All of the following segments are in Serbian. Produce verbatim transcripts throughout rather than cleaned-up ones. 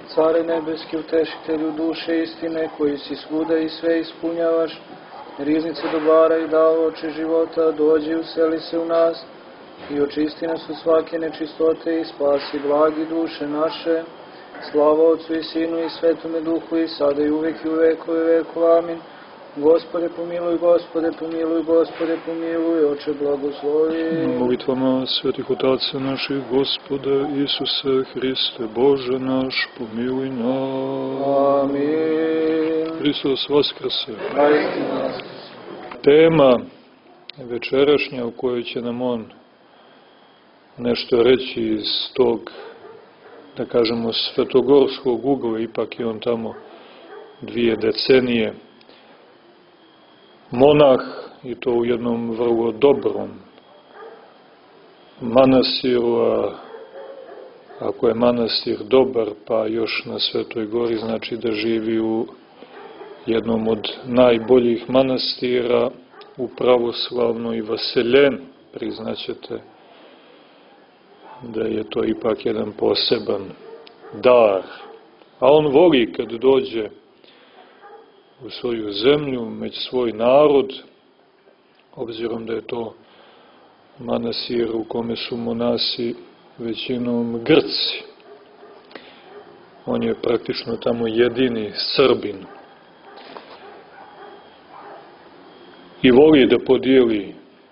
Care nebeski, utešitelju duše istine, koji si svuda i sve ispunjavaš, riznice dobara i davaoče života, dođi useli se u nas i očisti nas od svake nečistote i spasi blagi duše naše. Slava Otcu i Sinu i Svetome Duhu i sada i uvek i u vekove vekova. Amin. Gospode pomiluj, Gospode pomiluj, Gospode pomiluj, Oče blagoslovi. Molitvama svetih otaca naših, Gospoda Isuse Hriste, Bože naš, pomiluj nas. Amin. Hristos vaskrse. Amin. Tema večerašnja u kojoj će nam on nešto reći iz tog, da kažemo, svetogorskog ugla, ipak je on tamo dvije decenije monah, i to u jednom vrlo dobrom manastiru, a ako je manastir dobar, pa još na Svetoj Gori, znači da živi u jednom od najboljih manastira u pravoslavnoj Vaseljeni. Priznaćete da je to ipak jedan poseban dar. A on voli kad dođe u svoju zemlju, među svoj narod, obzirom da je to manastir u kome su monasi većinom Grci. On je praktično tamo jedini Srbin. I voli da podijeli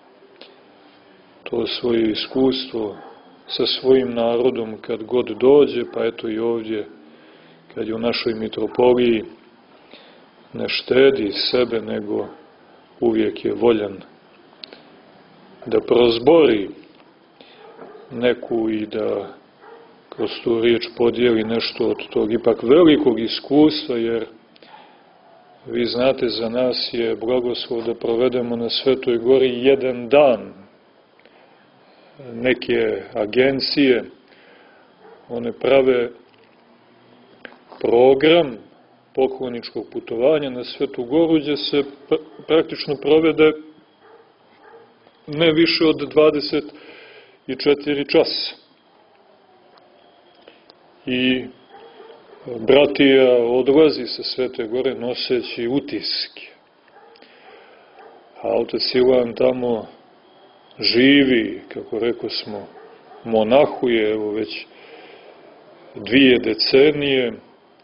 to svoje iskustvo sa svojim narodom kad god dođe, pa eto i ovdje, kad je u našoj mitropoliji, ne štedi sebe, nego uvijek je voljan da prozbori neku i da kroz tu riječ podijeli nešto od tog ipak velikog iskustva, jer vi znate, za nas je blagoslov da provedemo na Svetoj Gori jedan dan. Neke agencije, one prave program pokloničkog putovanja na Svetu Goru, gdje se praktično provede ne više od dvadeset četiri časa. I bratija odlazi sa Svete Gore noseći utiske. A otac Ivan tamo živi, kako rekao smo, monahuje, evo već dvije decenije,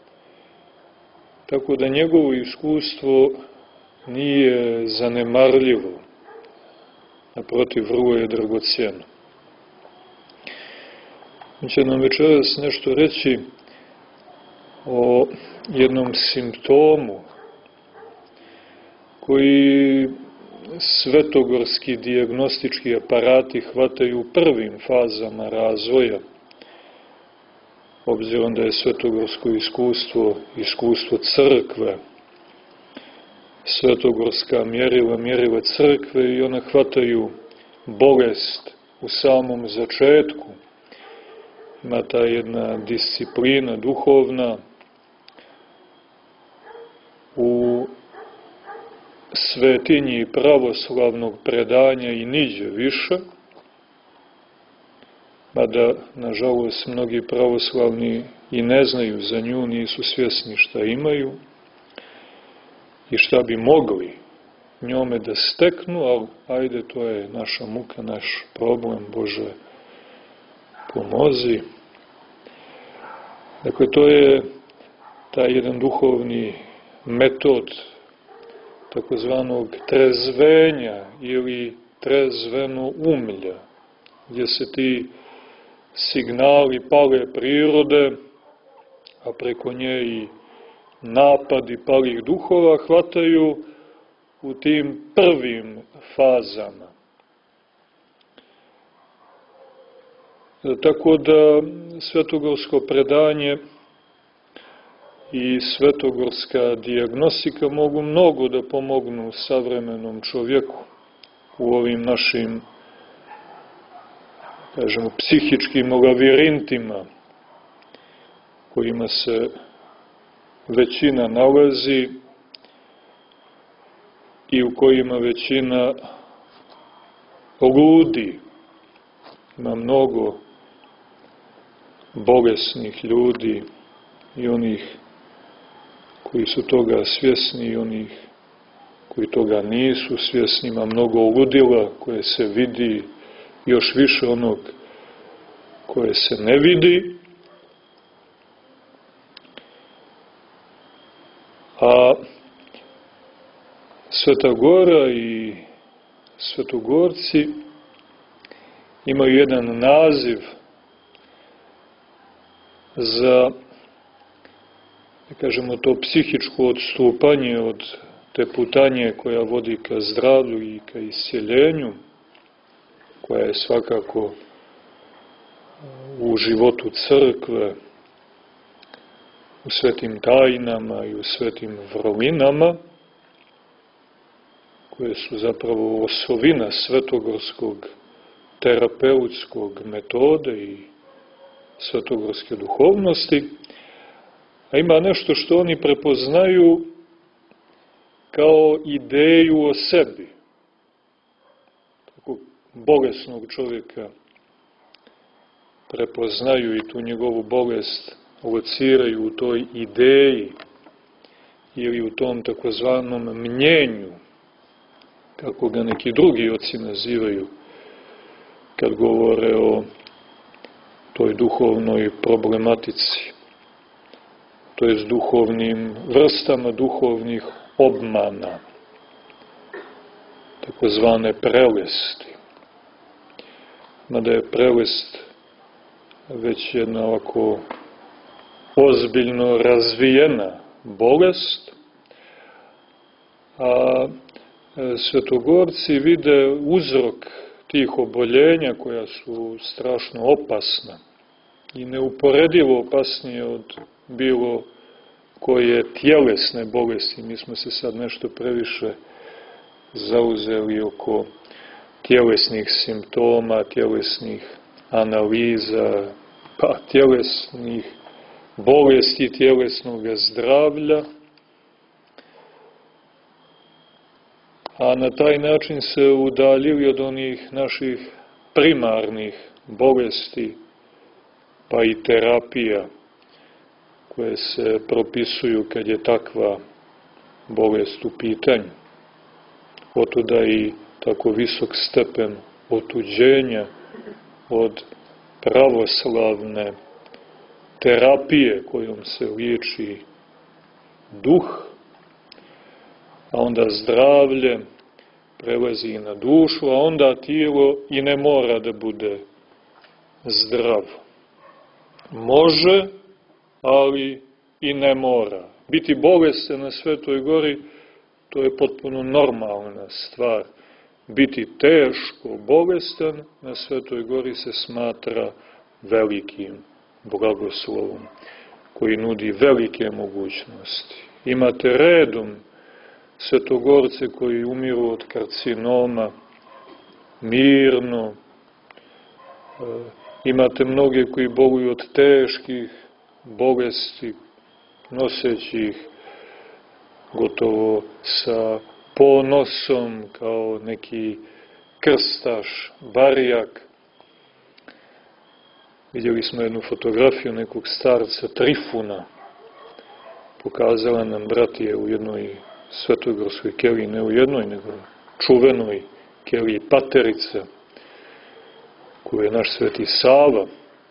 tako da njegovo iskustvo nije zanemarljivo, naprotiv, vrlo je dragocjeno. On će nam večeras nešto reći o jednom simptomu koji svetogorski dijagnostički aparati hvataju u prvim fazama razvoja, obzirom da je svetogorsko iskustvo, iskustvo crkve, svetogorska mjerila, mjerila crkve, i ona hvataju bolest u samom začetku. Ima ta jedna disciplina duhovna u svetinji pravoslavnog predanja i niđe više, mada, nažalost, mnogi pravoslavni i ne znaju za nju, nisu svjesni šta imaju i šta bi mogli njome da steknu, ali ajde, to je naša muka, naš problem, Bože, pomozi. Dakle, to je taj jedan duhovni metod takozvanog trezvenja ili trezveno umlja, gdje se ti signali pale prirode, a preko nje i napadi palih duhova hvataju u tim prvim fazama. Tako da svetogorsko predanje i svetogorska dijagnostika mogu mnogo da pomognu savremenom čovjeku u ovim našim, kažemo, psihičkim lavirintima kojima se većina nalazi i u kojima većina ludi. Ima mnogo bolesnih ljudi, i onih koji su toga svjesni i onih koji toga nisu svjesni. Ima mnogo ludila koje se vidi, još više onog koje se ne vidi. A Sveta Gora i svetogorci imaju jedan naziv za, da kažemo, to psihičko odstupanje od te putanje koja vodi ka zdravlju i ka isceljenju, koja je svakako u životu crkve, u svetim tajnama i u svetim vrlinama, koje su zapravo osovina svetogorskog terapeutskog metode i svetogorske duhovnosti, a ima nešto što oni prepoznaju kao ideju o sebi. Tako bolesnog čovjeka prepoznaju i tu njegovu bolest lociraju u toj ideji ili u tom takozvanom mnjenju, kako ga neki drugi oci nazivaju kad govore o toj duhovnoj problematici, to jest duhovnim vrstama duhovnih obmana, takozvane prelesti. Mada je prelest već jedna ovako ozbiljno razvijena bolest, a svetogorci vide uzrok tih oboljenja koja su strašno opasna i neuporedivo opasnije od bilo koje tjelesne bolesti. Mi smo se sad nešto previše zauzeli oko tjelesnih simptoma, tjelesnih analiza, pa tjelesnih bolesti, tjelesnog zdravlja, a na taj način se udaljili od onih naših primarnih bolesti, pa i terapija koje se propisuju kad je takva bolest u pitanju. Otuda i tako visok stepen otuđenja od pravoslavne terapije kojom se liječi duh, a onda zdravlje prelazi i na dušu, a onda tijelo i ne mora da bude zdravo. Može, ali i ne mora. Biti bolestan na Svetoj Gori, to je potpuno normalna stvar. Biti teško bolestan na Svetoj Gori se smatra velikim blagoslovom, koji nudi velike mogućnosti. Imate redom svetogorce koji umiru od karcinoma, mirno. Imate mnoge koji boluju od teških bolesti, noseći ih gotovo sa ponosom, kao neki krstaš, barijak. Vidjeli smo jednu fotografiju nekog starca Trifuna. Pokazala nam bratije u jednoj svetogorskoj keliji, ne u jednoj, nego čuvenoj keliji Paterica, koju je naš sveti Sava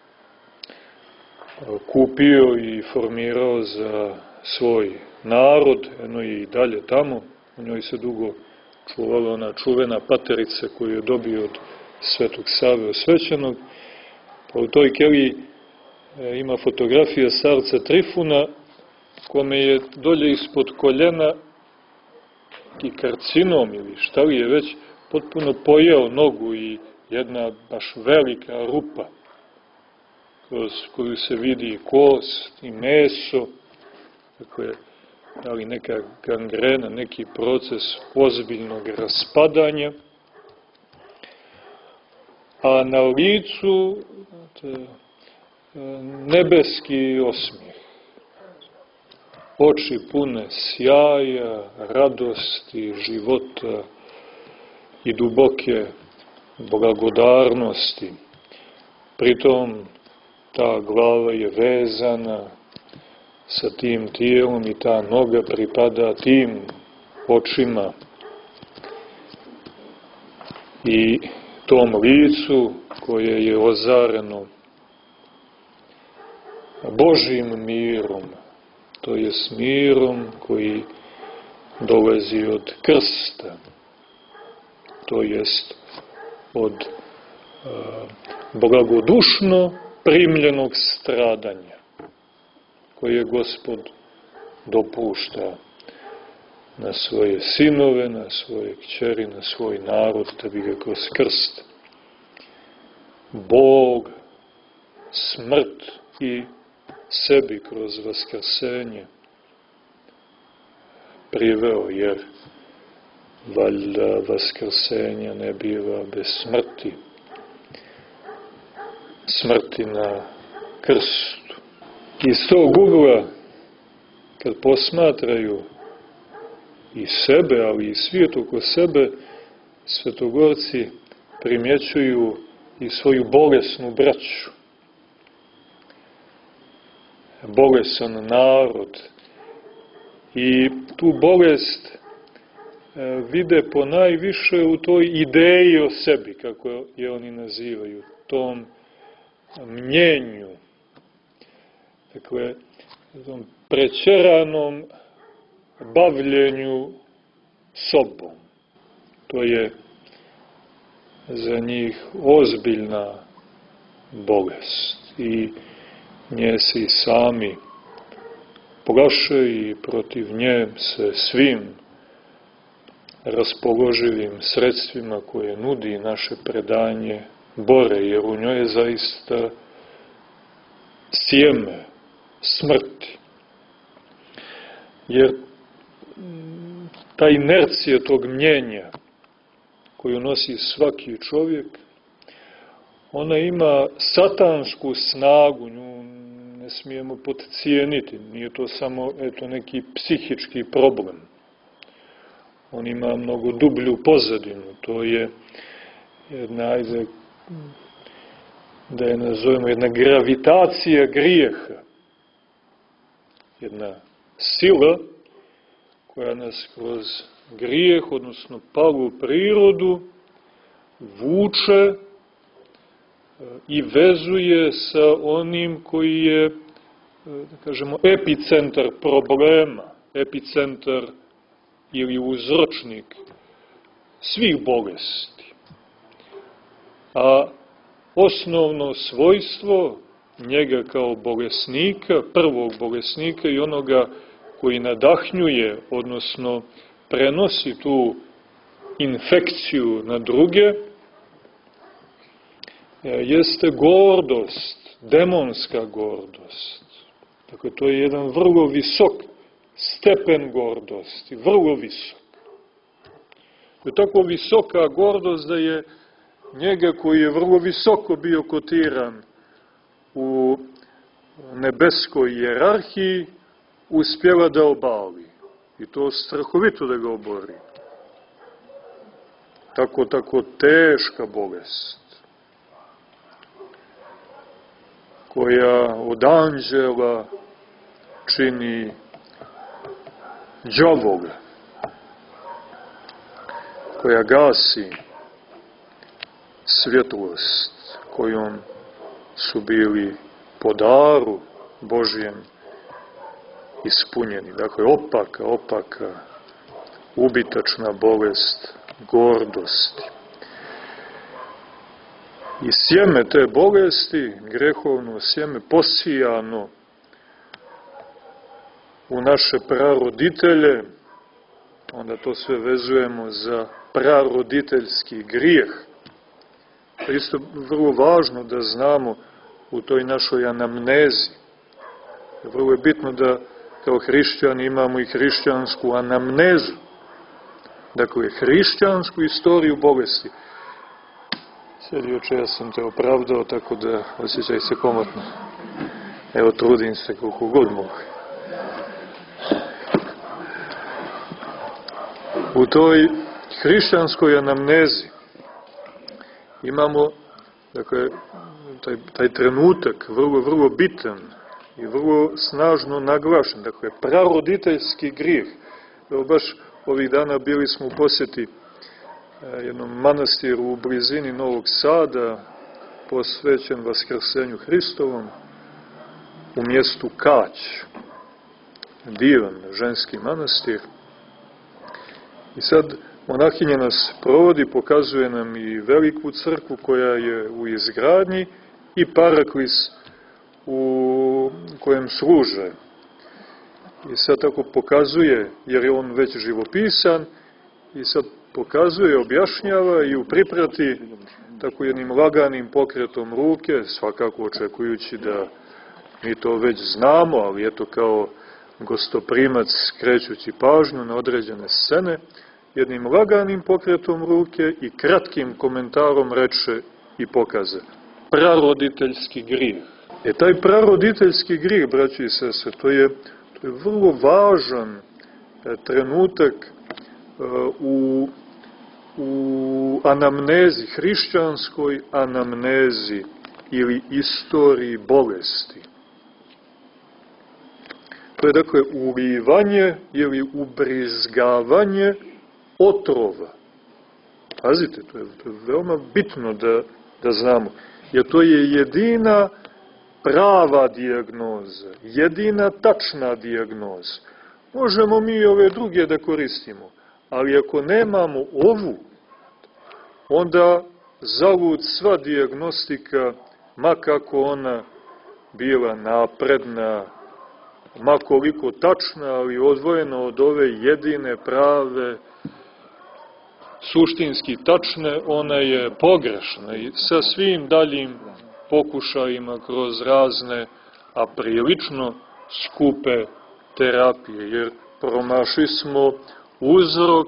kupio i formirao za svoj narod. Eno je i dalje tamo, u njoj se dugo čuvala ona čuvena Paterica koju je dobio od svetog Save osvećenog. Pa u toj keliji ima fotografija starca Trifuna, kome je dolje ispod koljena i karcinom ili šta li je već potpuno pojeo nogu i jedna baš velika rupa kroz koju se vidi i kost i meso, tako je, ali neka gangrena, neki proces ozbiljnog raspadanja, a na licu nebeski osmijeh, oči pune sjaja, radosti, života i duboke blagodarnosti. Pritom ta glava je vezana sa tim tijelom i ta noga pripada tim očima i tom licu koje je ozareno Božjim mirom, to je s mirom koji dolazi od krsta, to jest od uh, blagodušno primljenog stradanja koje Gospod dopušta na svoje sinove, na svoje kćeri, na svoj narod, da bi ga kroz krst Bog, smrt i sebi kroz vaskrsenje priveo, jer valjda vaskrsenja ne biva bez smrti, smrti na krstu. Iz tog ugla, kad posmatraju i sebe, ali i svijet oko sebe, svetogorci primjećuju i svoju bolesnu braću. Bolesan narod. I tu bolest e, vide po najviše u toj ideji o sebi, kako je oni nazivaju, tom mnjenju. Dakle, tom prećeranom bavljenju sobom. To je za njih ozbiljna bolest i nje se i sami plaše i protiv nje se svim raspoloživim sredstvima koje nudi naše predanje bore, jer u njoj je zaista sjeme smrti. Jer ta inercija tog mnjenja koju nosi svaki čovjek, ona ima satansku snagu, nju ne smijemo podcijeniti, nije to samo eto, neki psihički problem. On ima mnogo dublju pozadinu, to je jedna, ajde, da je nazovemo, jedna gravitacija grijeha, jedna sila koja nas kroz grijeh, odnosno palu prirodu, vuče i vezuje sa onim koji je, da kažemo, epicentar problema, epicentar ili uzročnik svih bolesti. A osnovno svojstvo njega kao bolesnika, prvog bolesnika i onoga koji nadahnjuje, odnosno prenosi tu infekciju na druge, jeste gordost, demonska gordost. Dakle, to je jedan vrlo visok stepen gordosti, vrlo visok. To je tako visoka gordost da je njega koji je vrlo visoko bio kotiran u nebeskoj hijerarhiji uspjela da obali. I to strahovito da ga obori. Tako, tako teška bolest, koja od anđela čini đavola, koja gasi svjetlost kojom su bili po daru Božjem ispunjeni. Dakle, opaka, opaka, ubitačna bolest gordosti. I sjeme te bolesti, grehovno sjeme, posijano u naše praroditelje, onda to sve vezujemo za praroditeljski grijeh. To je isto vrlo važno da znamo u toj našoj anamnezi. Vrlo je bitno da kao hrišćani imamo i hrišćansku anamnezu. Dakle, hrišćansku istoriju bolesti. Sad juče ja sam te opravdao, tako da osjećaj se komotno. Evo, trudim se koliko god mogu. U toj hrišćanskoj anamnezi imamo, dakle, taj, taj trenutak vrlo, vrlo bitan i vrlo snažno naglašen. Dakle, praroditeljski grijeh. Evo baš ovih dana bili smo u posjeti jednom manastiru u blizini Novog Sada, posvećen Vaskrsenju Hristovom, u mjestu Kać. Divan ženski manastir. I sad monahinja nas provodi, pokazuje nam i veliku crkvu koja je u izgradnji i paraklis u kojem služe. I sad tako pokazuje, jer je on već živopisan, i sad pokazuje, objašnjava i u priprati tako jednim laganim pokretom ruke, svakako očekujući da mi to već znamo, ali eto kao gostoprimac skrećući pažnju na određene scene, jednim laganim pokretom ruke i kratkim komentarom reče i pokaze: praroditeljski grijeh. E taj praroditeljski grijeh, braći i sestre, to je, to je vrlo važan e, trenutak e, u, u anamnezi, hrišćanskoj anamnezi ili istoriji bolesti. To je dakle ulivanje ili ubrizgavanje otrova. Pazite, to je, to je veoma bitno da, da znamo, jer to je jedina prava dijagnoza, jedina tačna dijagnoza. Možemo mi ove druge da koristimo, ali ako nemamo ovu, onda zalud sva dijagnostika, ma kako ona bila napredna, ma koliko tačna, ali odvojena od ove jedine prave, suštinski tačne, ona je pogrešna i sa svim daljim pokušajima kroz razne, a prilično skupe terapije, jer promašili smo uzrok,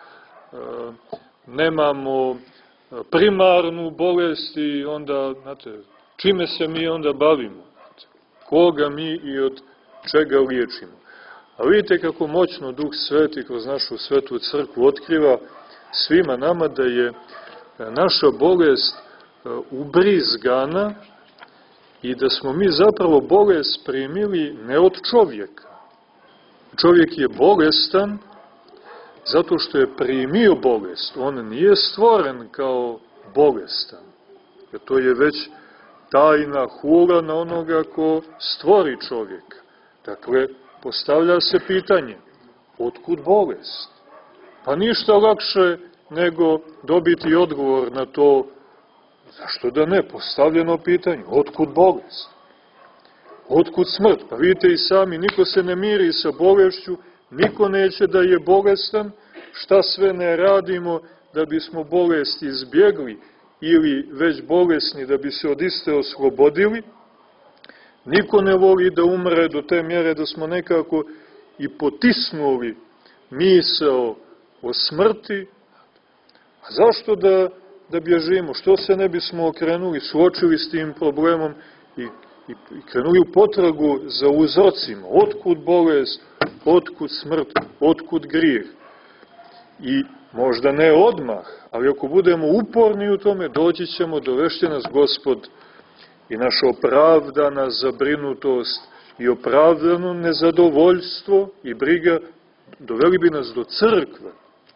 nemamo primarnu bolest i onda, znate, čime se mi onda bavimo? Koga mi i od čega liječimo? A vidite kako moćno Duh Sveti kroz našu svetu crkvu otkriva svima nama da je naša bolest ubrizgana i da smo mi zapravo bolest primili ne od čovjeka. Čovjek je bolestan zato što je primio bolest. On nije stvoren kao bolestan. Jer to je već tajna hula na onoga ko stvori čovjeka. Dakle, postavlja se pitanje, otkud bolest? Pa ništa lakše nego dobiti odgovor na to, zašto da ne, postavljeno pitanje, otkud bolest? Otkud smrt? Pa vidite i sami, niko se ne miri sa bolešću, niko neće da je bolestan, šta sve ne radimo da bismo bolest izbjegli ili već bolesni da bi se od iste oslobodili. Niko ne voli da umre do te mjere da smo nekako i potisnuli misao o smrti. A zašto da, da bježimo? Što se ne bismo okrenuli, suočili s tim problemom i, i, i krenuli u potragu za uzrocima? Otkud bolest, otkud smrt, otkud grijeh? I možda ne odmah, ali ako budemo uporni u tome, doći ćemo, dovešće nas Gospod i naša opravdana zabrinutost i opravdano nezadovoljstvo i briga doveli bi nas do crkve.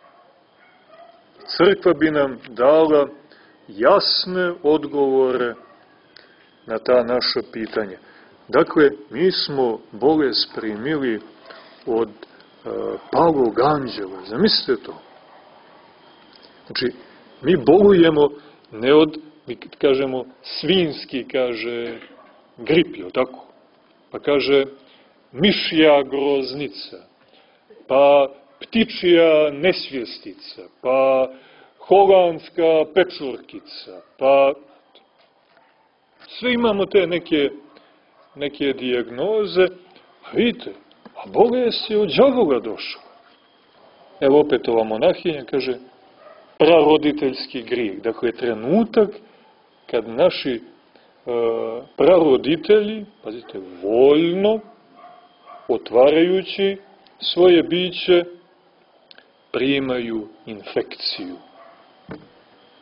Crkva bi nam dala jasne odgovore na ta naša pitanja. Dakle, mi smo bolest primili od uh, palog anđela. Zamislite to. Znači, mi bolujemo ne od, mi kažemo, svinski, kaže, grip, je tako? Pa kaže, mišja groznica, pa ptičija nesvjestica, pa holandska pečurkica, pa sve imamo te neke, neke dijagnoze, a vidite, a bolest je od đavola došla. Evo opet ova monahinja kaže, praroditeljski grijeh, dakle trenutak kad naši e, praroditelji, pazite, voljno, otvarajući svoje biće, primaju infekciju,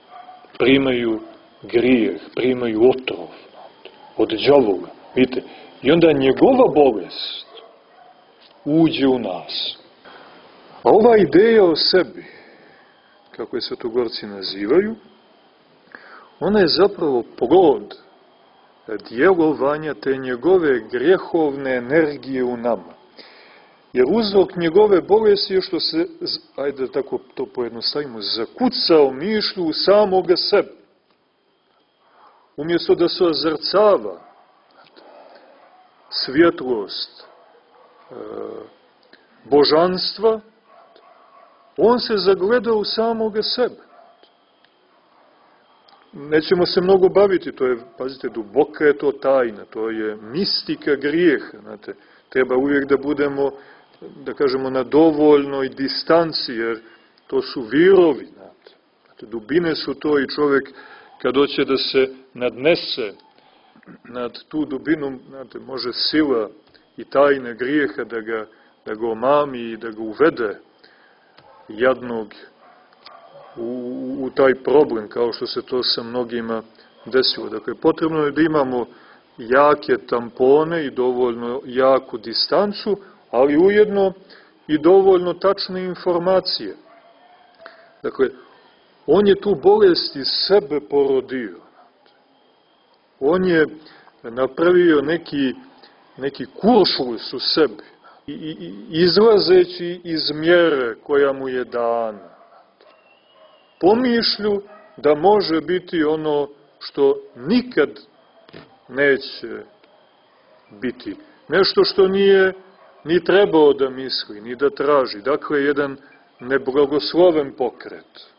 primaju grijeh, primaju otrov od đavola. Vidite, I onda njegova bolest uđe u nas. A ova ideja o sebi, kako je svetogorci nazivaju, ona je zapravo plod djelovanja te njegove grjehovne energije u nama. Jer uzrok njegove bolesti je što se, ajde da tako to pojednostavimo, zakucao mišlju u samoga sebe. Umjesto da se ozrcava svjetlost e, božanstva, on se zagledao u samoga sebe. Nećemo se mnogo baviti, to je, pazite, duboka je to tajna, to je mistika grijeha, znate. Treba uvijek da budemo, da kažemo, na dovoljnoj distanci, jer to su virovi, znate. Znate, dubine su to i čovjek kad hoće da se nadnese nad tu dubinu, znate, može sila i tajne grijeha da ga, da ga omami i da ga uvede jadnog u, u taj problem, kao što se to sa mnogima desilo. Dakle, potrebno je da imamo jake tampone i dovoljno jaku distancu, ali ujedno i dovoljno tačne informacije. Dakle, on je tu bolest iz sebe porodio. On je napravio neki, neki kuršlus u sebi, i, i, izlazeći iz mjere koja mu je dana. Pomišlju da može biti ono što nikad neće biti. Nešto što nije ni trebao da misli, ni da traži. Dakle, jedan neblagosloven pokret.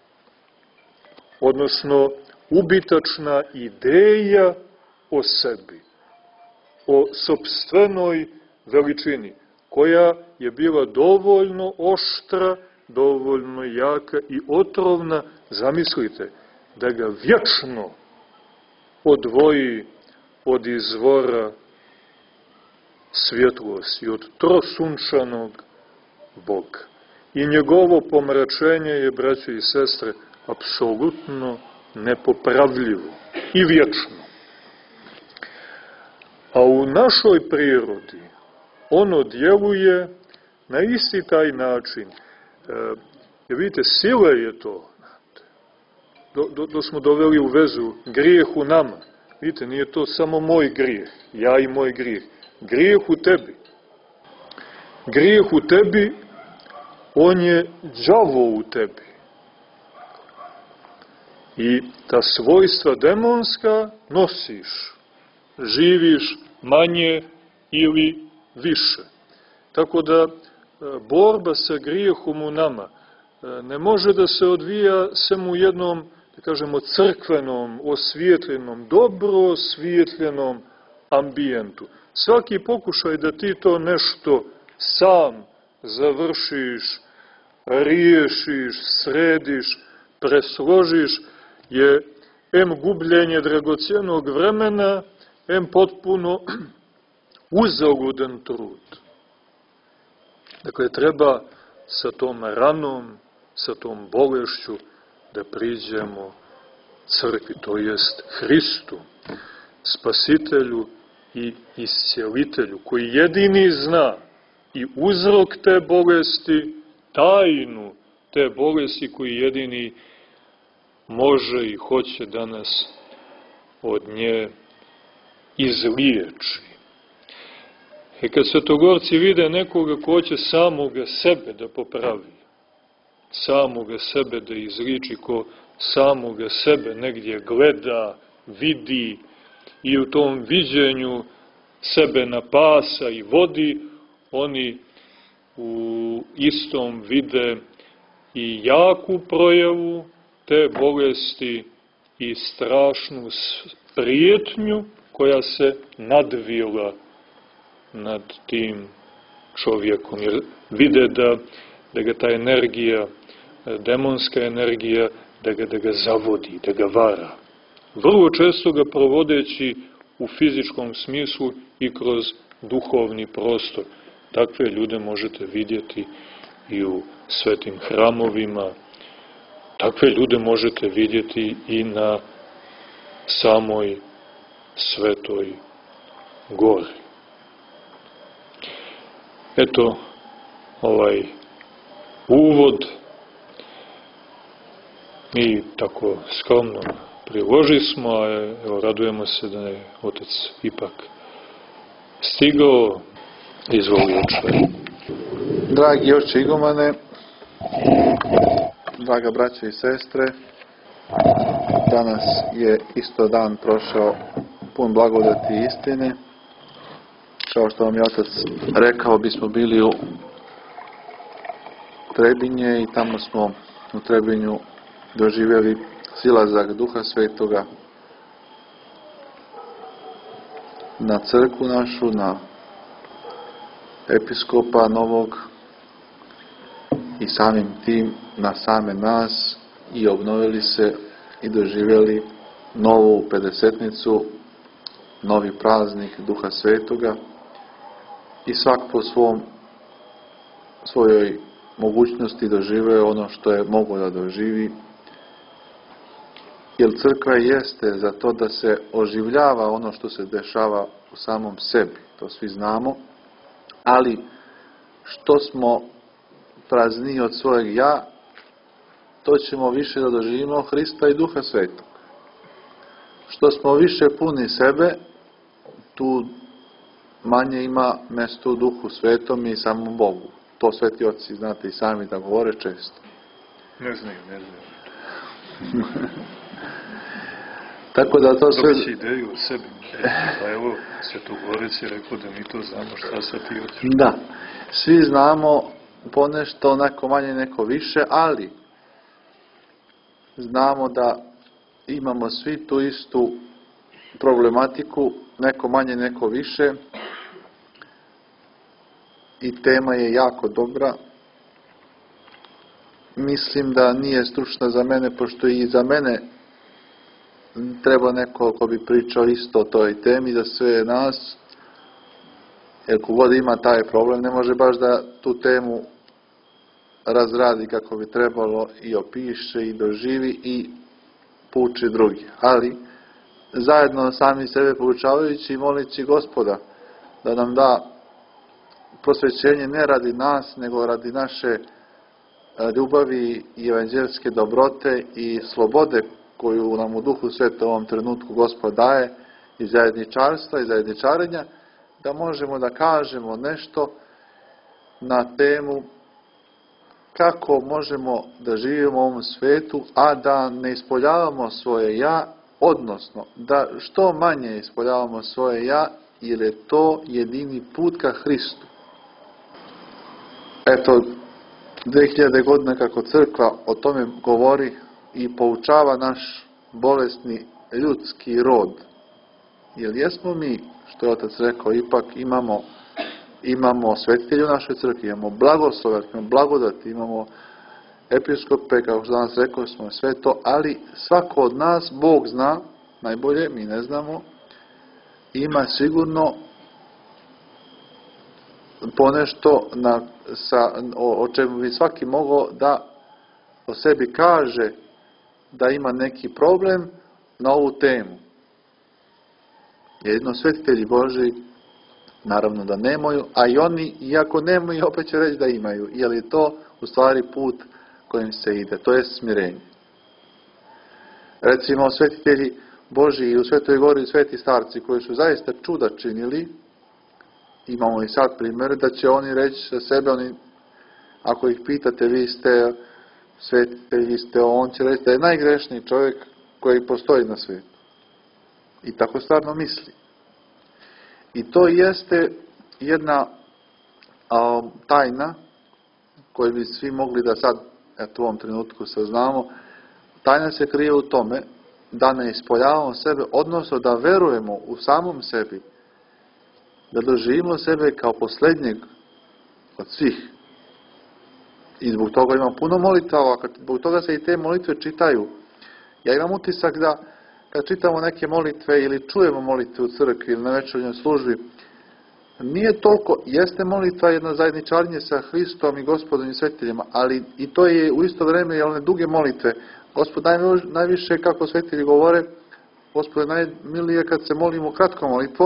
Odnosno, ubitačna ideja o sebi, o sopstvenoj veličini, koja je bila dovoljno oštra, dovoljno jaka i otrovna, zamislite, da ga vječno odvoji od izvora svjetlosti, od trosunčanog Boga. I njegovo pomračenje je, braće i sestre, apsolutno nepopravljivo i vječno. A u našoj prirodi ono djeluje na isti taj način. E, vidite, sila je to. Do, do, do smo doveli u vezu grijeh u nama. Vidite, nije to samo moj grijeh, ja i moj grijeh. Grijeh u tebi. Grijeh u tebi, on je đavo u tebi. I ta svojstva demonska nosiš. Živiš manje ili više. Tako da borba sa grijehom u nama ne može da se odvija samo u jednom, da kažemo, crkvenom, osvijetljenom, dobro osvijetljenom ambijentu. Svaki pokušaj da ti to nešto sam završiš, riješiš, središ, presložiš, je em gubljenje dragocjenog vremena, em potpuno uzaludan trud. Dakle, treba sa tom ranom, sa tom bolešću da priđemo crkvi, to jest Hristu, Spasitelju i Iscijelitelju, koji jedini zna i uzrok te bolesti, tajnu te bolesti, koji jedini može i hoće da nas od nje izliječi. I kad svetogorci vide nekoga ko će samoga sebe da popravi, samoga sebe da izliči, ko samoga sebe negdje gleda, vidi i u tom viđenju sebe napasa i vodi, oni u istom vide i jaku projavu te bolesti i strašnu prijetnju koja se nadvila nad tim čovjekom, jer vide da, da ga ta energija, demonska energija, da ga, da ga zavodi, da ga vara. Vrlo često ga provodeći u fizičkom smislu i kroz duhovni prostor. Takve ljude možete vidjeti i u svetim hramovima, takve ljude možete vidjeti i na samoj svetoj gore. Eto, ovaj uvod mi tako skromno priloži smo, a evo, radujemo se da je Otac ipak stigao. Izvoli, oče. Dragi oče igumane, draga braća i sestre, danas je isto dan prošao pun blagodati i istine. Kao što vam je Otac rekao, bismo bili u Trebinje i tamo smo u Trebinju doživjeli silazak Duha Svetoga na crkvu našu, na episkopa novog i samim tim na same nas, i obnovili se i doživjeli novu pedesetnicu, novi praznik Duha Svetoga, i svak po svom svojoj mogućnosti doživio ono što je moglo da doživi. Jer crkva jeste za to da se oživljava ono što se dešava u samom sebi, to svi znamo, ali što smo prazniji od svojeg ja, to ćemo više da doživimo Hrista i Duha Svetog. Što smo više puni sebe, tu manje ima mjesto u Duhu Svetom i samom Bogu. To sveti oci, znate, i sami da govore često. Ne znaju, ne znaju. Tako da to sve... Dobići ideju o sebi. Pa evo, Svetogorec je rekao da mi to znamo, šta sad ti hoćeš. Da, svi znamo ponešto, neko manje, neko više, ali znamo da imamo svi tu istu problematiku, neko manje, neko više, i tema je jako dobra. Mislim da nije stručna za mene, pošto i za mene treba neko ko bi pričao isto o toj temi za sve nas, jer kogod ima taj problem ne može baš da tu temu razradi kako bi trebalo i opiše i doživi i pouči drugi. Ali zajedno sami sebe poučavajući i molići Gospoda da nam da prosvećenje ne radi nas, nego radi naše ljubavi i evanđelske dobrote i slobode koju nam u Duhu Svetom u ovom trenutku Gospod daje, i zajedničarstva i zajedničarenja, da možemo da kažemo nešto na temu kako možemo da živimo u ovom svetu, a da ne ispoljavamo svoje ja, odnosno da što manje ispoljavamo svoje ja, jer je to jedini put ka Hristu. Eto, dve hiljade godina kako crkva o tome govori i poučava naš bolesni ljudski rod. Jer jesmo mi, što je Otac rekao, ipak imamo imamo svetitelje u našoj crkvi, imamo blagoslove, imamo blagodati, imamo episkope, kao što danas rekao smo, sve to, ali svako od nas, Bog zna najbolje, mi ne znamo, ima sigurno ponešto na, sa, o, o čemu bi svaki mogao da o sebi kaže da ima neki problem na ovu temu. Jedino svetitelji Božji naravno da nemaju, a i oni, iako nemaju, opet će reći da imaju, jer je to u stvari put kojim se ide, to je smirenje. Recimo, svetitelji Božji i u Svetoj Gori sveti starci koji su zaista čuda činili, imamo i sad primjer, da će oni reći za sebe, oni, ako ih pitate, vi ste svetitelji, ste, on će reći da je najgrešniji čovjek koji postoji na svijetu. I tako stvarno misli. I to jeste jedna a, tajna koju bi svi mogli da sad, eto u ovom trenutku saznamo. Tajna se krije u tome da ne ispoljavamo sebe, odnosno da verujemo u samom sebi, da doživimo sebe kao posljednjeg od svih. I zbog toga imam puno molitava, zbog toga se i te molitve čitaju. Ja imam utisak da kad čitamo neke molitve ili čujemo molitve u crkvi ili na večernjoj službi, nije toliko, jeste molitva jedno zajedničarenje sa Hristom i Gospodom i svetiteljima, ali i to je u isto vrijeme i one duge molitve. Gospod najviše, kako svetitelji govore, Gospod najmilije kad se molimo kratkom molitvom,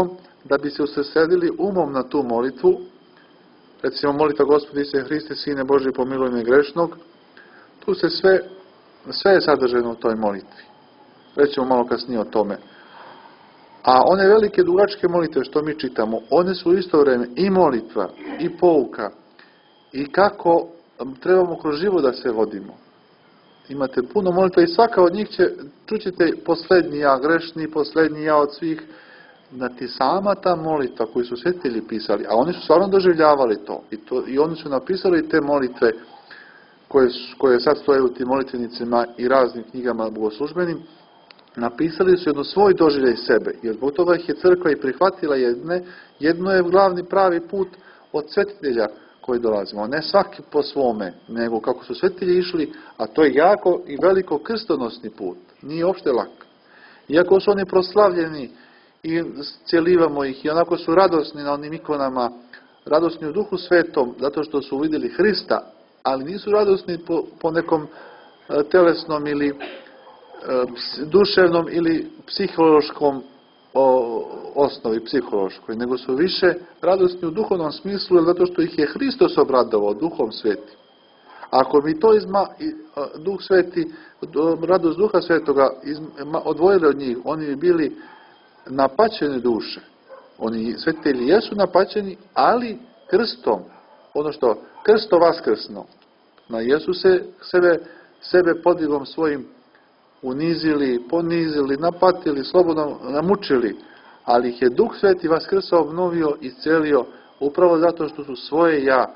da bi se usredsredili umom na tu molitvu, recimo molitva Gospodi Isuse Hriste, Sine Božji, pomiluj me grešnog, tu se sve, sve je sadržano u toj molitvi. Rećemo malo kasnije o tome. A one velike dugačke molitve što mi čitamo, one su u isto vrijeme i molitva, i pouka, i kako trebamo kroz život da se vodimo. Imate puno molitva i svaka od njih će, čućete, posljednji ja grešni, posljednji ja od svih. Znači sama ta molitva koju su svetitelji pisali, a oni su stvarno doživljavali to, i, to, i oni su napisali te molitve koje, koje sad stoje u tim molitvenicima i raznim knjigama bogoslužbenim, napisali su jedno svoj doživljaj sebe, jer zbog toga ih je crkva i prihvatila jedne, jedno je glavni pravi put od svetitelja koji dolazimo, ne svaki po svome, nego kako su svetitelji išli, a to je jako i veliko krstonosni put, nije uopšte lak. Iako su oni proslavljeni i cijelivamo ih i onako su radosni na onim ikonama, radosni u Duhu Svetom, zato što su vidjeli Hrista, ali nisu radosni po, po nekom e, telesnom ili e, duševnom ili psihološkom o, osnovi, psihološkoj, nego su više radosni u duhovnom smislu, zato što ih je Hristos obradovao Duhom Svetim. Ako bi to izma, Duh Sveti, radost Duha Svetoga izma, odvojili od njih, oni bi bili napaćene duše. Oni svetitelji jesu napaćeni, ali krstom, ono što krsto vaskrsno, na Jesu se sebe, sebe podigom svojim unizili, ponizili, napatili, slobodno namučili, ali ih je Duh Sveti vaskrsa obnovio i iscelio upravo zato što su svoje ja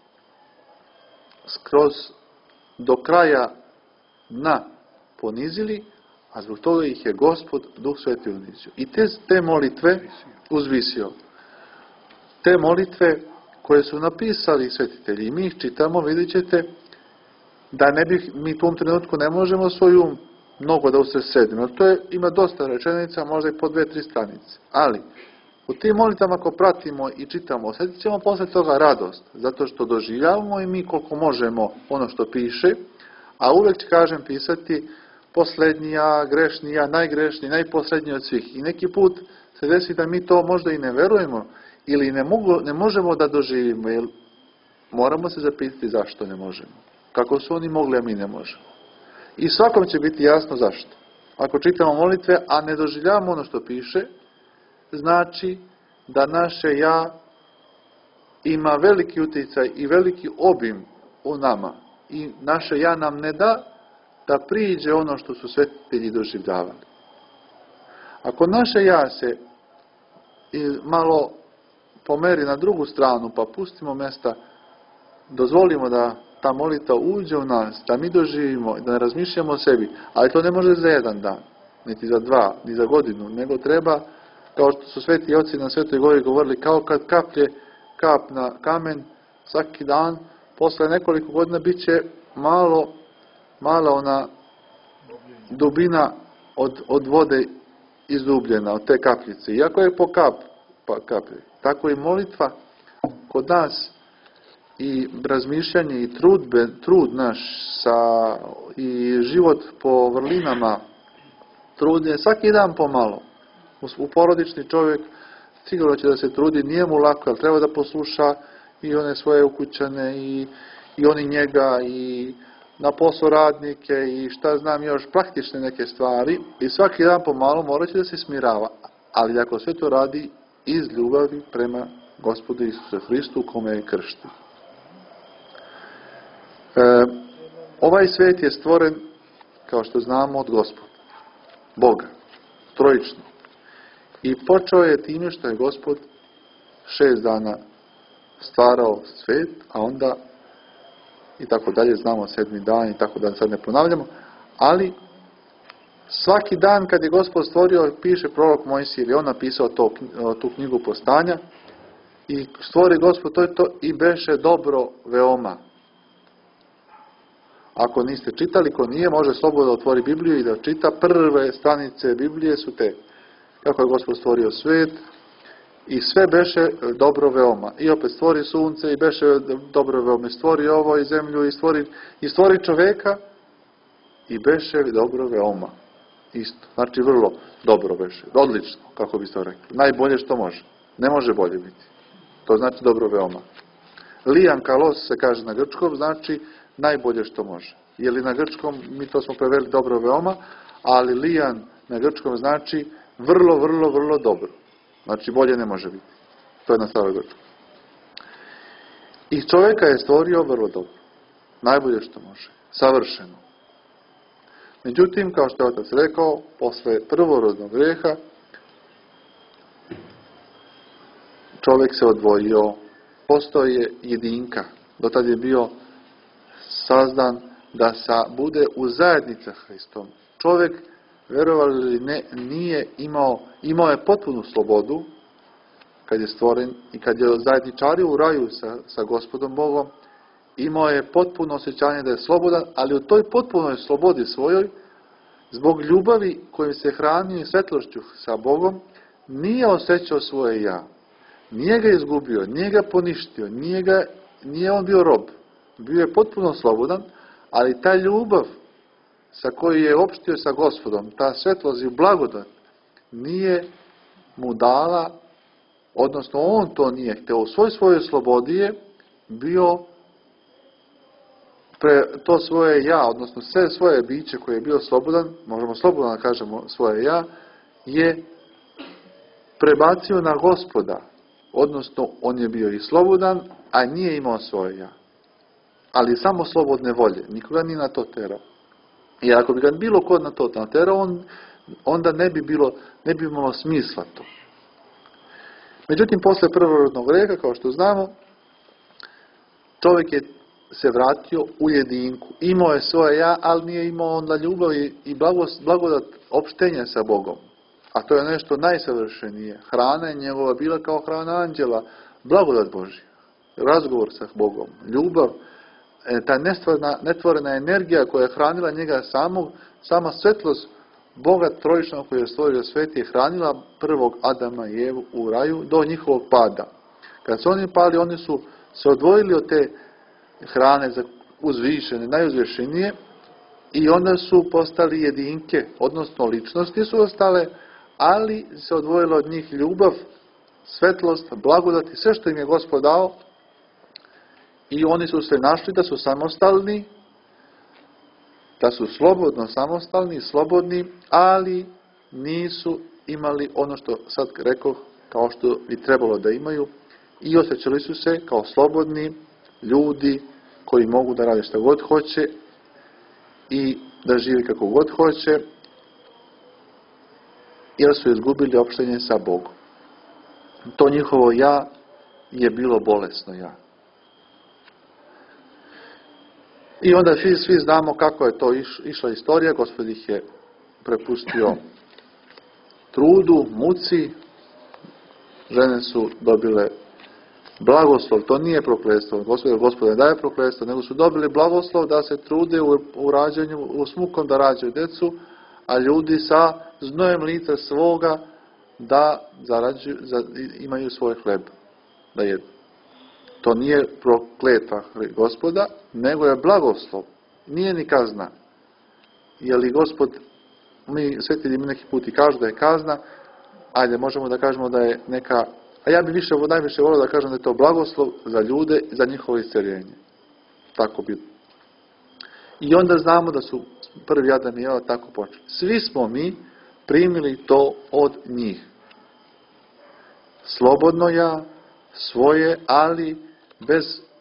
skroz do kraja dna ponizili, a zbog toga ih je Gospod Duh Sveti unizio. I te, te molitve uzvisio. Te molitve koje su napisali svetitelji, i mi ih čitamo, vidjet ćete da ne bih, mi u tom trenutku ne možemo svoj um mnogo da usredsredimo, jer to je, ima dosta rečenica, možda i po dve, tri stranice. Ali, u tim molitvama ako pratimo i čitamo, osjetit ćemo posle toga radost, zato što doživljavamo i mi koliko možemo ono što piše, a uvek će, kažem, pisati poslednji ja, grešni ja, najgrešniji, najposlednji od svih. I neki put se desi da mi to možda i ne verujemo, ili ne, mogu, ne možemo da doživimo, jer moramo se zapitati zašto ne možemo. Kako su oni mogli, a mi ne možemo. I svakom će biti jasno zašto. Ako čitamo molitve, a ne doživljavamo ono što piše, znači da naše ja ima veliki utjecaj i veliki obim u nama. I naše ja nam ne da da priđe ono što su svetitelji doživljavali. Ako naše ja se malo pomeri na drugu stranu, pa pustimo mjesta, dozvolimo da ta molitva uđe u nas, da mi doživimo, da ne razmišljamo o sebi, ali to ne može za jedan dan, niti za dva, ni za godinu, nego treba, kao što su sveti oci na Svetoj Gori govorili, kao kad kaplje kap na kamen svaki dan, posle nekoliko godina bit će malo, mala ona dubina od, od vode izdubljena, od te kapljice. Iako je po kap, pa kaplje. Tako i molitva kod nas i razmišljanje i trudbe, trud naš sa, i život po vrlinama, trud je svaki dan pomalo. U porodični čovjek sigurno će da se trudi, nije mu lako, ali treba da posluša i one svoje ukućane i, i oni njega i na poslu radnike i šta znam još, praktične neke stvari i svaki dan pomalo morat će da se smirava. Ali ako sve to radi iz ljubavi prema Gospodu Isusu Hristu kome je kršten. E, ovaj svet je stvoren, kao što znamo, od Gospoda, Boga, trojično. I počeo je time što je Gospod šest dana stvarao svet, a onda i tako dalje, znamo sedmi dan i tako da sad ne ponavljamo, ali svaki dan kad je Gospod stvorio, piše prorok Mojsije, ili on napisao to, tu knjigu Postanja, i stvori Gospod to je to i beše dobro veoma. Ako niste čitali, ko nije, može slobodno otvori Bibliju i da čita. Prve stranice Biblije su te. Kako je Gospod stvorio svet i sve beše dobro veoma. I opet stvori sunce i beše dobro veoma. I stvori ovo i zemlju i stvori, i stvori čoveka i beše dobro veoma. Isto. Znači vrlo dobro beše. Odlično, kako biste rekli. Najbolje što može. Ne može bolje biti. To znači dobro veoma. Lian kalos se kaže na grčkom, znači najbolje što može. Je li na grčkom, mi to smo preveli dobro veoma, ali lian na grčkom znači vrlo, vrlo, vrlo dobro. Znači bolje ne može biti. To je na staroj grčkom. I čovjeka je stvorio vrlo dobro. Najbolje što može. Savršeno. Međutim, kao što je otac rekao, posle prvorodnog grijeha čovjek se odvojio. Postoje jedinka. Do tad je bio sazdan da sa bude u zajednici sa Hristom. Čovjek, verovali ili ne, nije imao, imao je potpunu slobodu kad je stvoren i kad je zajedničario u raju sa, sa Gospodom Bogom, imao je potpuno osjećanje da je slobodan, ali u toj potpunoj slobodi svojoj, zbog ljubavi kojim se hranio i svetlošću sa Bogom, nije osjećao svoje ja. Nije ga izgubio, nije ga poništio, nije, ga, nije on bio rob. Bio je potpuno slobodan, ali ta ljubav sa kojoj je opštio sa Gospodom, ta svetlost i blagodat, nije mu dala, odnosno on to nije hteo. U svoj svojoj slobodi je bio pre, to svoje ja, odnosno sve svoje biće koje je bio slobodan, možemo slobodno da kažemo svoje ja, je prebacio na Gospoda. Odnosno, on je bio i slobodan, a nije imao svoje ja. Ali samo slobodne volje. Nikoga nije na to terao. I ako bi ga bilo kod na to naterao, on, onda ne bi bilo, ne bi imalo smisla to. Međutim, posle prvorodnog grijeha, kao što znamo, čovjek je se vratio u jedinku. Imao je svoje ja, ali nije imao onda ljubav i blagodat opštenja sa Bogom. A to je nešto najsavršenije. Hrana je njegova bila kao hrana anđela, blagodat Božja, razgovor sa Bogom, ljubav, ta nestvorena, netvorena energija koja je hranila njega samog, sama svetlost Boga trojičnog koji je stvorio svet je hranila prvog Adama i Evu u raju do njihovog pada. Kad su oni pali, oni su se odvojili od te hrane za uzvišene, najuzvišenije i onda su postali jedinke, odnosno ličnosti su ostale, ali se odvojilo od njih ljubav, svetlost, blagodat i sve što im je Gospod dao i oni su se našli da su samostalni, da su slobodno samostalni, slobodni, ali nisu imali ono što sad rekao kao što bi trebalo da imaju i osjećali su se kao slobodni ljudi koji mogu da rade što god hoće i da živi kako god hoće, jer su izgubili opštenje sa Bogom. To njihovo ja je bilo bolesno ja. I onda svi, svi znamo kako je to iš, išla istorija. Gospod ih je prepustio trudu, muci. Žene su dobile blagoslov. To nije prokletstvo. Gospod, Gospod ne daje prokletstvo, nego su dobili blagoslov da se trude u, u rađanju, u smukom da rađaju decu, a ljudi sa znojem lica svoga da zarađuju, za, imaju svoj hleb da jedu. To nije prokletva Gospoda, nego je blagoslov. Nije ni kazna. Je li Gospod, mi svetitelji mi neki put i kažu da je kazna, ajde možemo da kažemo da je neka, a ja bih više, najviše volio da kažem da je to blagoslov za ljude, za njihovo isceljenje. Tako bi. I onda znamo da su prvi Adam i Eva tako počeli. Svi smo mi primili to od njih. Slobodno ja, svoje, ali bez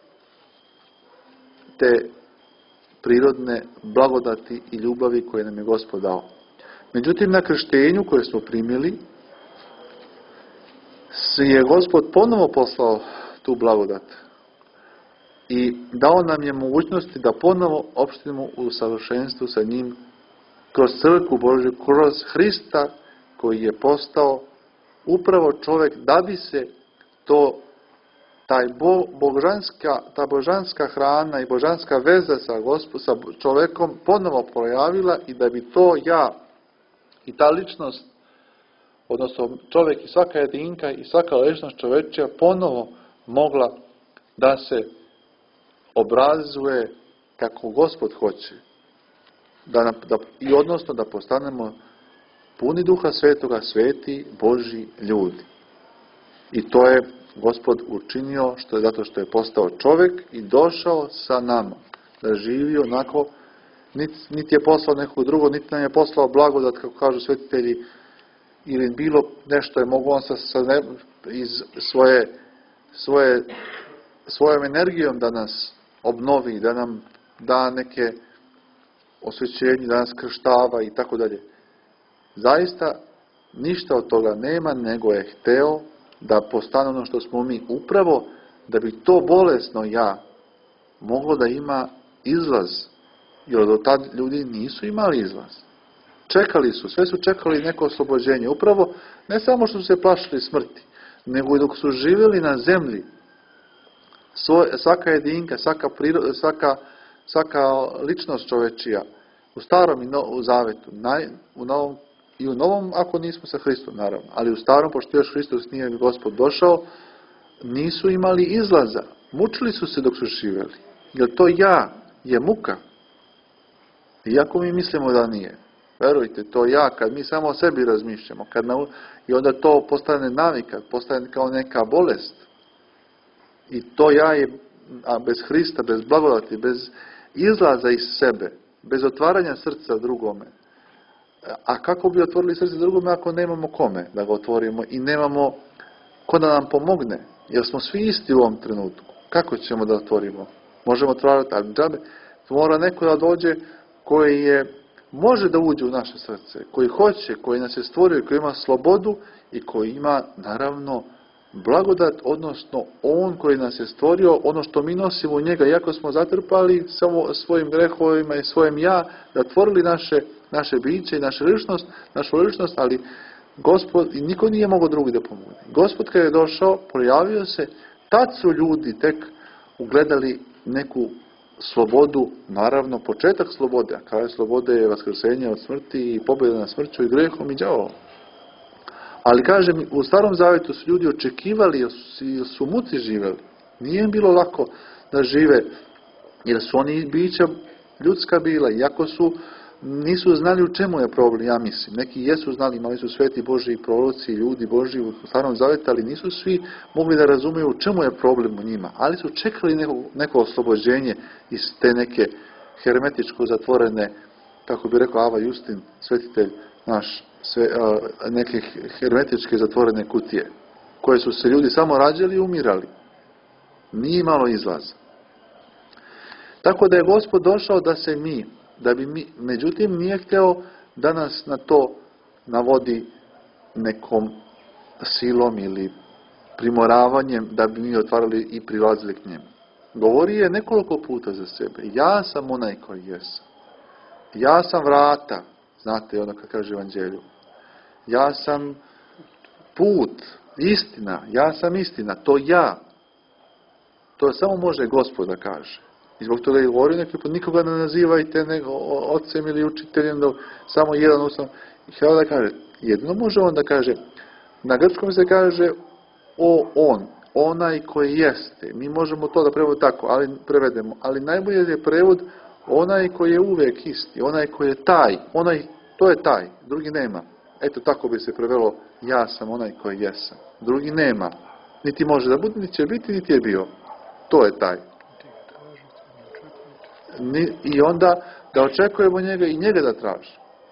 te prirodne blagodati i ljubavi koje nam je Gospod dao. Međutim, na krštenju koje smo primili, je Gospod ponovo poslao tu blagodat i dao nam je mogućnosti da ponovo opštimo u savršenstvu sa njim kroz crkvu Božju, kroz Hrista koji je postao upravo čovjek da bi se to taj bo, božanska, ta božanska hrana i božanska veza sa, Gospod, sa čovjekom ponovo projavila i da bi to ja i ta ličnost, odnosno čovjek i svaka jedinka i svaka ličnost čovečija ponovo mogla da se obrazuje kako Gospod hoće. Da, da, I odnosno da postanemo puni Duha Svetoga, sveti Božji ljudi. I to je Gospod učinio što je, zato što je postao čovjek i došao sa nama. Da živi onako, niti, niti je poslao neko drugo, niti nam je poslao blagodat, kako kažu svetitelji, ili bilo nešto je mogu on sa, sa ne, iz svoje, svoje, svojom energijom da nas obnovi, da nam da neke osvećenje, da nas krštava i tako dalje. Zaista ništa od toga nema, nego je hteo da postane ono što smo mi, upravo da bi to bolesno ja moglo da ima izlaz. Jer do tad ljudi nisu imali izlaz. Čekali su, sve su čekali neko oslobođenje. Upravo ne samo što su se plašili smrti, nego i dok su živjeli na zemlji, svoj, svaka jedinka, svaka, priroda, svaka, svaka ličnost čovečija, u starom i novom zavetu, naj, u novom, i u novom ako nismo sa Hristom, naravno, ali u starom, pošto još Hristos nije Gospod došao, nisu imali izlaza. Mučili su se dok su živjeli. Jer to ja je muka. Iako mi mislimo da nije. Verujte, to ja, kad mi samo o sebi razmišljamo, kad na, i onda to postane navika, postane kao neka bolest. I to ja je, a bez Hrista, bez blagodati, bez izlaza iz sebe, bez otvaranja srca drugome. A kako bi otvorili srce drugome ako nemamo kome da ga otvorimo i nemamo ko da nam pomogne? Jer smo svi isti u ovom trenutku. Kako ćemo da otvorimo? Možemo otvarati, ali džabe, mora neko da dođe koji je, može da uđe u naše srce, koji hoće, koji nas je stvorio, koji ima slobodu i koji ima, naravno, blagodat, odnosno on koji nas je stvorio, ono što mi nosimo u njega, iako smo zatrpali samo svojim grehovima i svojim ja, da tvorili naše, naše biće i našu ličnost, našu ličnost, ali Gospod, i niko nije mogao drugi da pomogne. Gospod kad je došao, pojavio se, tad su ljudi tek ugledali neku slobodu, naravno početak slobode, a kraj slobode je vaskrsenje od smrti i pobjeda na smrću i grehom i đavolom. Ali kažem, u Starom Zavetu su ljudi očekivali, jer su, jer su muci živjeli. Nije im bilo lako da žive, jer su oni bića ljudska bila, iako su, nisu znali u čemu je problem, ja mislim. Neki jesu znali, imali su sveti Božji proroci, ljudi Božji u Starom Zavetu, ali nisu svi mogli da razumiju u čemu je problem u njima. Ali su čekali neko, neko oslobođenje iz te neke hermetičko zatvorene, kako bi rekao Ava Justin, svetitelj naš, sve, uh, neke hermetičke zatvorene kutije, koje su se ljudi samo rađali i umirali. Nije imalo izlaza. Tako da je Gospod došao da se mi, da bi mi, međutim nije htio da nas na to navodi nekom silom ili primoravanjem da bi mi otvarali i prilazili k njemu. Govori je nekoliko puta za sebe. Ja sam onaj koji jesam. Ja sam vrata. Znate ono kad kaže Evanđelju. Ja sam put, istina. Ja sam istina. To ja. To samo može Gospod da kaže. I zbog toga je govorio neki put, nikoga ne nazivajte nego ocem ili učiteljem, da samo jedan ustav. I htio da kaže, jedno može on da kaže, na grčkom se kaže o on, onaj koji jeste. Mi možemo to da prevodimo tako, ali prevedemo. Ali najbolje je prevod onaj koji je uvijek isti, onaj koji je taj, onaj, to je taj, drugi nema. Eto tako bi se prevelo, ja sam onaj koji jesam. Drugi nema. Niti može da bude, niti će biti, niti je bio. To je taj. I onda da očekujemo njega i njega da traži.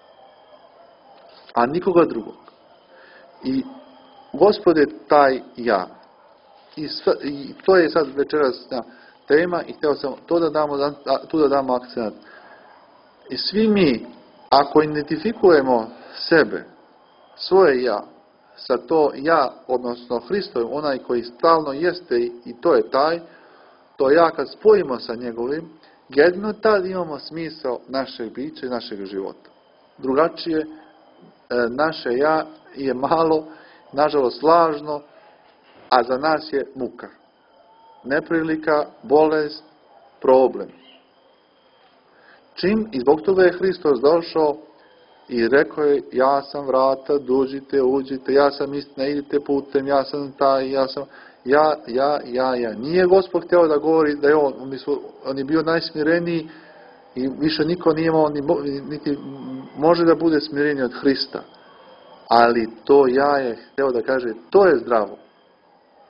A nikoga drugog. I Gospod je taj ja. I, sve, i to je sad večeras na tema i htio sam to da damo, tu da damo akcent. I svi mi, ako identifikujemo sebe, svoje ja, sa to ja, odnosno Hristov, onaj koji stalno jeste i to je taj, to ja kad spojimo sa njegovim, jedno tad imamo smisao našeg bića i našeg života. Drugačije, e, naše ja je malo, nažalost lažno, a za nas je muka. Neprilika, bolest, problem. Čim, i zbog toga je Hristos došao i rekao je, ja sam vrata, dođite, uđite, ja sam istina, idite putem, ja sam taj, ja sam... Ja, ja, ja, ja. Nije Gospod htio da govori da je on, on, on je bio najsmireniji i više niko nije imao, niti može da bude smireniji od Hrista. Ali to ja je htio da kaže, to je zdravo.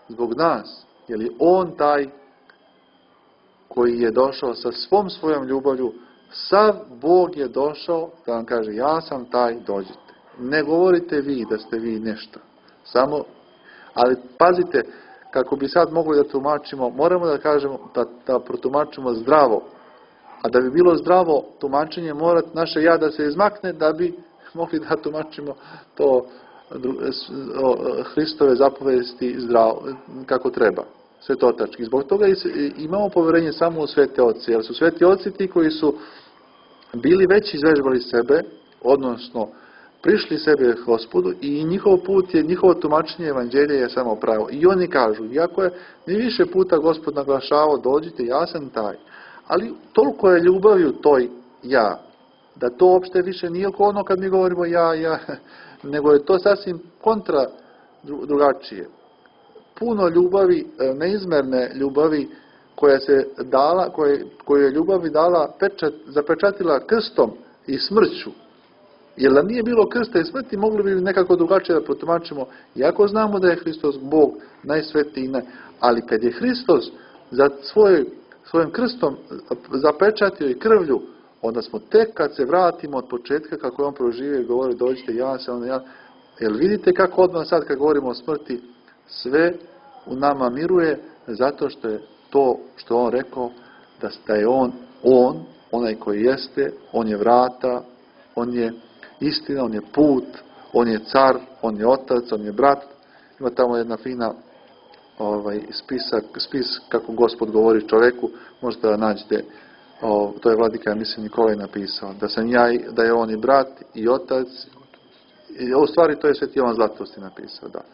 zbog nas, jer je on taj koji je došao sa svom svojom ljubavlju. Sav Bog je došao da vam kaže, ja sam taj, dođite. Ne govorite vi da ste vi nešto. Samo, ali pazite, kako bi sad mogli da tumačimo, moramo da kažemo, da, da protumačimo zdravo. A da bi bilo zdravo tumačenje, mora naše ja da se izmakne da bi mogli da tumačimo to Hristove zapovesti zdravo, kako treba. Svetotački. Zbog toga imamo poverenje samo u svete oce, jer su sveti oci ti koji su bili već izvežbali sebe, odnosno prišli sebe Gospodu i njihov put je, njihovo tumačenje evanđelja je samo pravo. I oni kažu, iako je ni više puta Gospod naglašavao, dođite, ja sam taj. Ali toliko je ljubavi u toj ja, da to uopšte više nije oko ono kad mi govorimo ja, ja, nego je to sasvim kontra drugačije. Puno ljubavi, neizmerne ljubavi koja se dala, koje, koju je ljubavi dala, pečat, zapečatila krstom i smrću. Jer da nije bilo krsta i smrti, mogli bi nekako drugačije da protumačimo, iako znamo da je Hristos Bog najsvetiji, ali kad je Hristos za svoj, svojim krstom zapečatio i krvlju, onda smo tek kad se vratimo od početka kako je on proživio i govori, dođite, ja sam, ja. Jer vidite kako odmah sad kad govorimo o smrti, sve u nama miruje, zato što je to što on rekao, da je on, on, onaj koji jeste, on je vrata, on je istina, on je put, on je car, on je otac, on je brat. Ima tamo jedna fina ovaj, spisak, spis kako Gospod govori čoveku, možete da nađete, o, to je vladika, ja mislim, Nikolaj napisao, da sam ja, da je on i brat, i otac, i, u stvari to je Sveti Jovan Zlatosti napisao, da.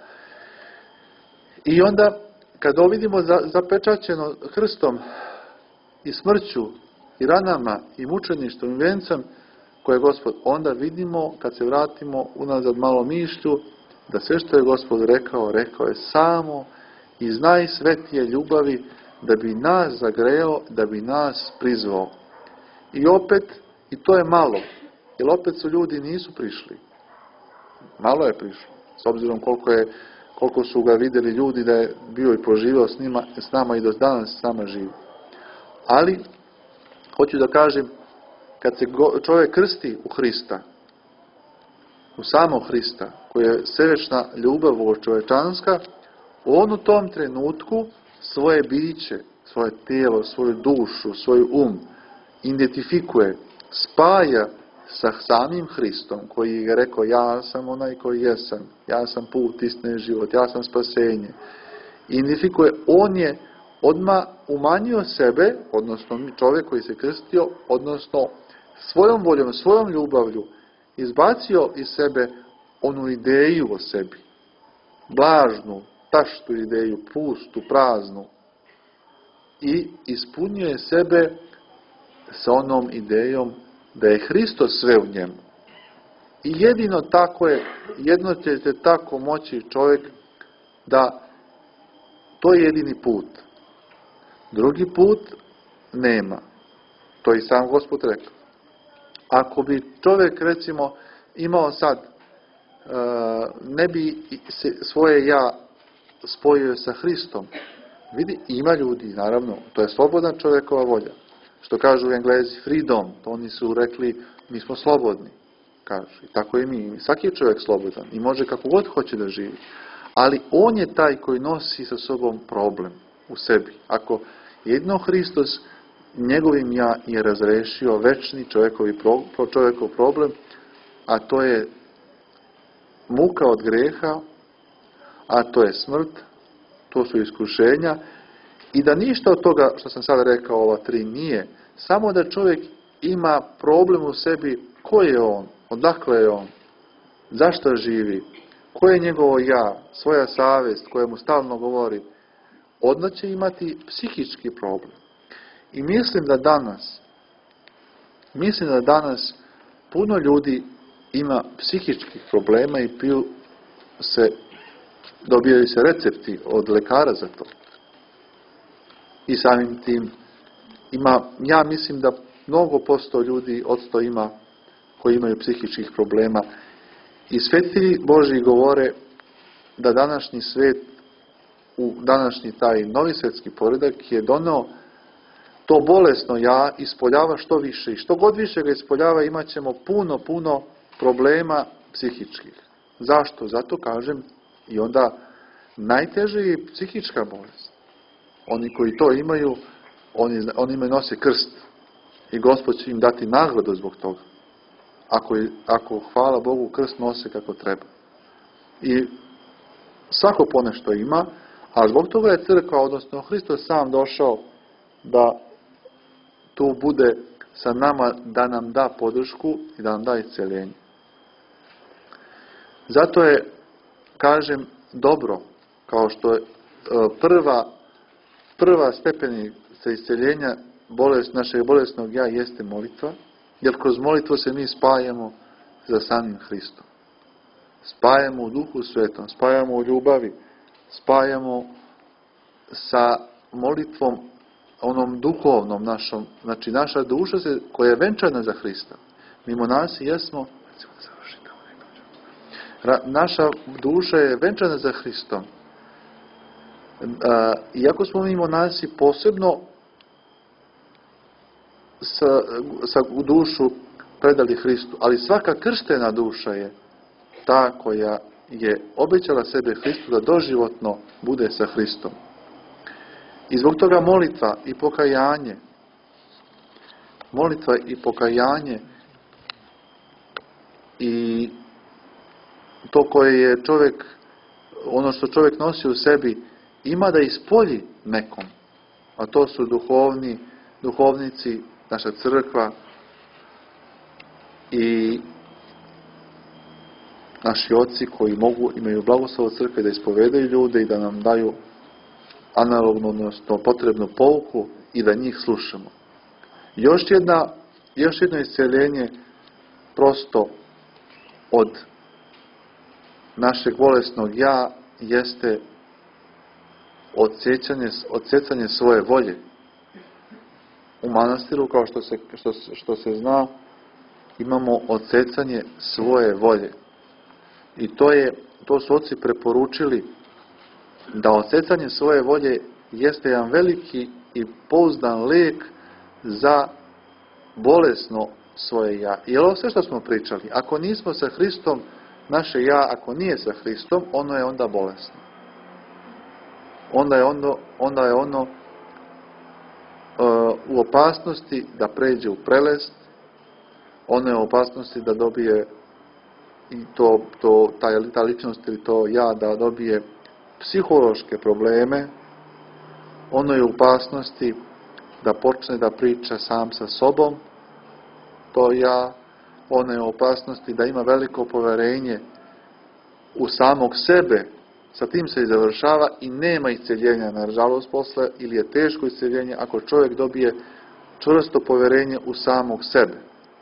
I onda, kada vidimo za, zapečaćeno krstom i smrću, i ranama, i mučeništvom, i vencem, koje je Gospod, onda vidimo, kad se vratimo unazad malo mišlju, da sve što je Gospod rekao, rekao je samo iz najsvetije ljubavi, da bi nas zagreo, da bi nas prizvao. I opet, i to je malo, jer opet su ljudi nisu prišli. Malo je prišlo, s obzirom koliko, je, koliko su ga vidjeli ljudi da je bio i poživio s, njima, s nama i do danas s nama živi. Ali, hoću da kažem, kad se čovjek krsti u Hrista, u samog Hrista, koja je sevečna ljubav čovečanska, on u tom trenutku svoje biće, svoje tijelo, svoju dušu, svoj um identifikuje, spaja sa samim Hristom, koji je rekao, ja sam onaj koji jesam, ja sam put, istina i život, ja sam spasenje. Identifikuje, on je odmah umanjio sebe, odnosno čovjek koji se krstio, odnosno svojom voljom, svojom ljubavlju, izbacio iz sebe onu ideju o sebi. Blažnu, taštu ideju, pustu, praznu. I ispunjuje sebe sa onom idejom da je Hristos sve u njemu. I jedino tako je, jedno ćete tako moći čovjek da to je jedini put. Drugi put nema. To je i sam Gospod rekao. Ako bi čovjek, recimo, imao sad, ne bi se svoje ja spojio sa Hristom, vidi, ima ljudi, naravno, to je slobodna čovjekova volja. Što kažu Englezi, freedom, to oni su rekli, mi smo slobodni, kažu. I tako i mi, svaki je čovjek slobodan i može kako god hoće da živi. Ali on je taj koji nosi sa sobom problem u sebi. Ako jedno Hristos njegovim ja je razrešio večni čovjekovi pro, čovjekov problem, a to je muka od greha, a to je smrt, to su iskušenja, i da ništa od toga što sam sada rekao, ova tri nije, samo da čovjek ima problem u sebi, ko je on, odakle je on, zašto živi, ko je njegovo ja, svoja savjest koja mu stalno govori, odmah će imati psihički problem. I mislim da danas, mislim da danas puno ljudi ima psihičkih problema i piju se, dobijaju se recepti od lekara za to. I samim tim ima, ja mislim da mnogo posto ljudi odsto ima koji imaju psihičkih problema. I svetitelji Božji govore da današnji svet u današnji taj novi svjetski poredak je doneo to bolesno ja ispoljava što više. I što god više ga ispoljava imat ćemo puno, puno problema psihičkih. Zašto? Zato kažem i onda najteže je psihička bolest. Oni koji to imaju, oni, oni imaju nose krst. I Gospod će im dati nagradu zbog toga. Ako, ako hvala Bogu, krst nose kako treba. I svako ponešto ima, a zbog toga je crkva, odnosno Hristos sam došao da tu bude sa nama, da nam da podršku i da nam da isceljenje. Zato je, kažem, dobro, kao što je prva, prva stepenica isceljenja bolest, našeg bolesnog ja jeste molitva, jer kroz molitvu se mi spajamo za samim Hristom. Spajamo u Duhu Svetom, spajamo u ljubavi, spajamo sa molitvom onom duhovnom našom, znači naša duša se, koja je venčana za Hrista. Mi monasi jesmo, naša duša je venčana za Hristom. Iako smo mi monasi posebno sa, sa dušu predali Hristu, ali svaka krštena duša je ta koja je obećala sebe Hristu da doživotno bude sa Hristom. I zbog toga molitva i pokajanje, molitva i pokajanje i to koje je čovjek, ono što čovjek nosi u sebi, ima da ispolji nekom, a to su duhovni, duhovnici, naša crkva i naši oci koji mogu, imaju blagoslov od crkve da ispovedaju ljude i da nam daju analogno, odnosno potrebnu pouku i da njih slušamo. Još jedna, još jedno isceljenje prosto od našeg bolesnog ja jeste odsjecanje, odsjecanje svoje volje. U manastiru, kao što se, što, što se zna, imamo odsjecanje svoje volje. I to, je, to su oci preporučili da odsjecanje svoje volje jeste jedan veliki i pouzdan lijek za bolesno svoje ja. I ovo sve što smo pričali, ako nismo sa Hristom, naše ja, ako nije sa Hristom, ono je onda bolesno. Onda je ono, onda je ono uh, u opasnosti da pređe u prelest, ono je u opasnosti da dobije i to, to, ta, ta ličnost ili to ja da dobije psihološke probleme, ono je u opasnosti da počne da priča sam sa sobom, to ja, ono je u opasnosti da ima veliko poverenje u samog sebe, sa tim se i završava i nema isceljenja, nažalost, posle, ili je teško isceljenje ako čovjek dobije čvrsto poverenje u samog sebe.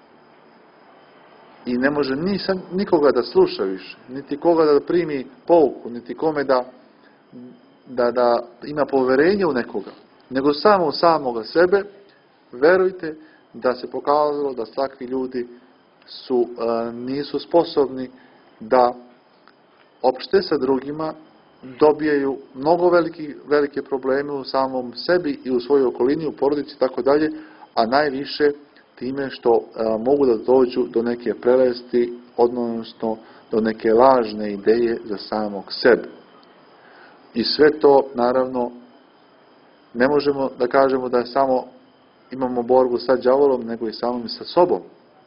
I ne može ni sam, nikoga da sluša više, niti koga da primi pouku, niti kome da, da, da ima poverenje u nekoga, nego samo u samoga sebe. Verujte da se pokazalo da takvi ljudi su, a, nisu sposobni da opšte sa drugima, dobijaju mnogo veliki, velike probleme u samom sebi i u svojoj okolini, u porodici i tako dalje, a najviše time što a, mogu da dođu do neke prelesti, odnosno do neke lažne ideje za samog sebe. I sve to, naravno, ne možemo da kažemo da je samo imamo borbu sa đavolom, nego i samim sa sobom.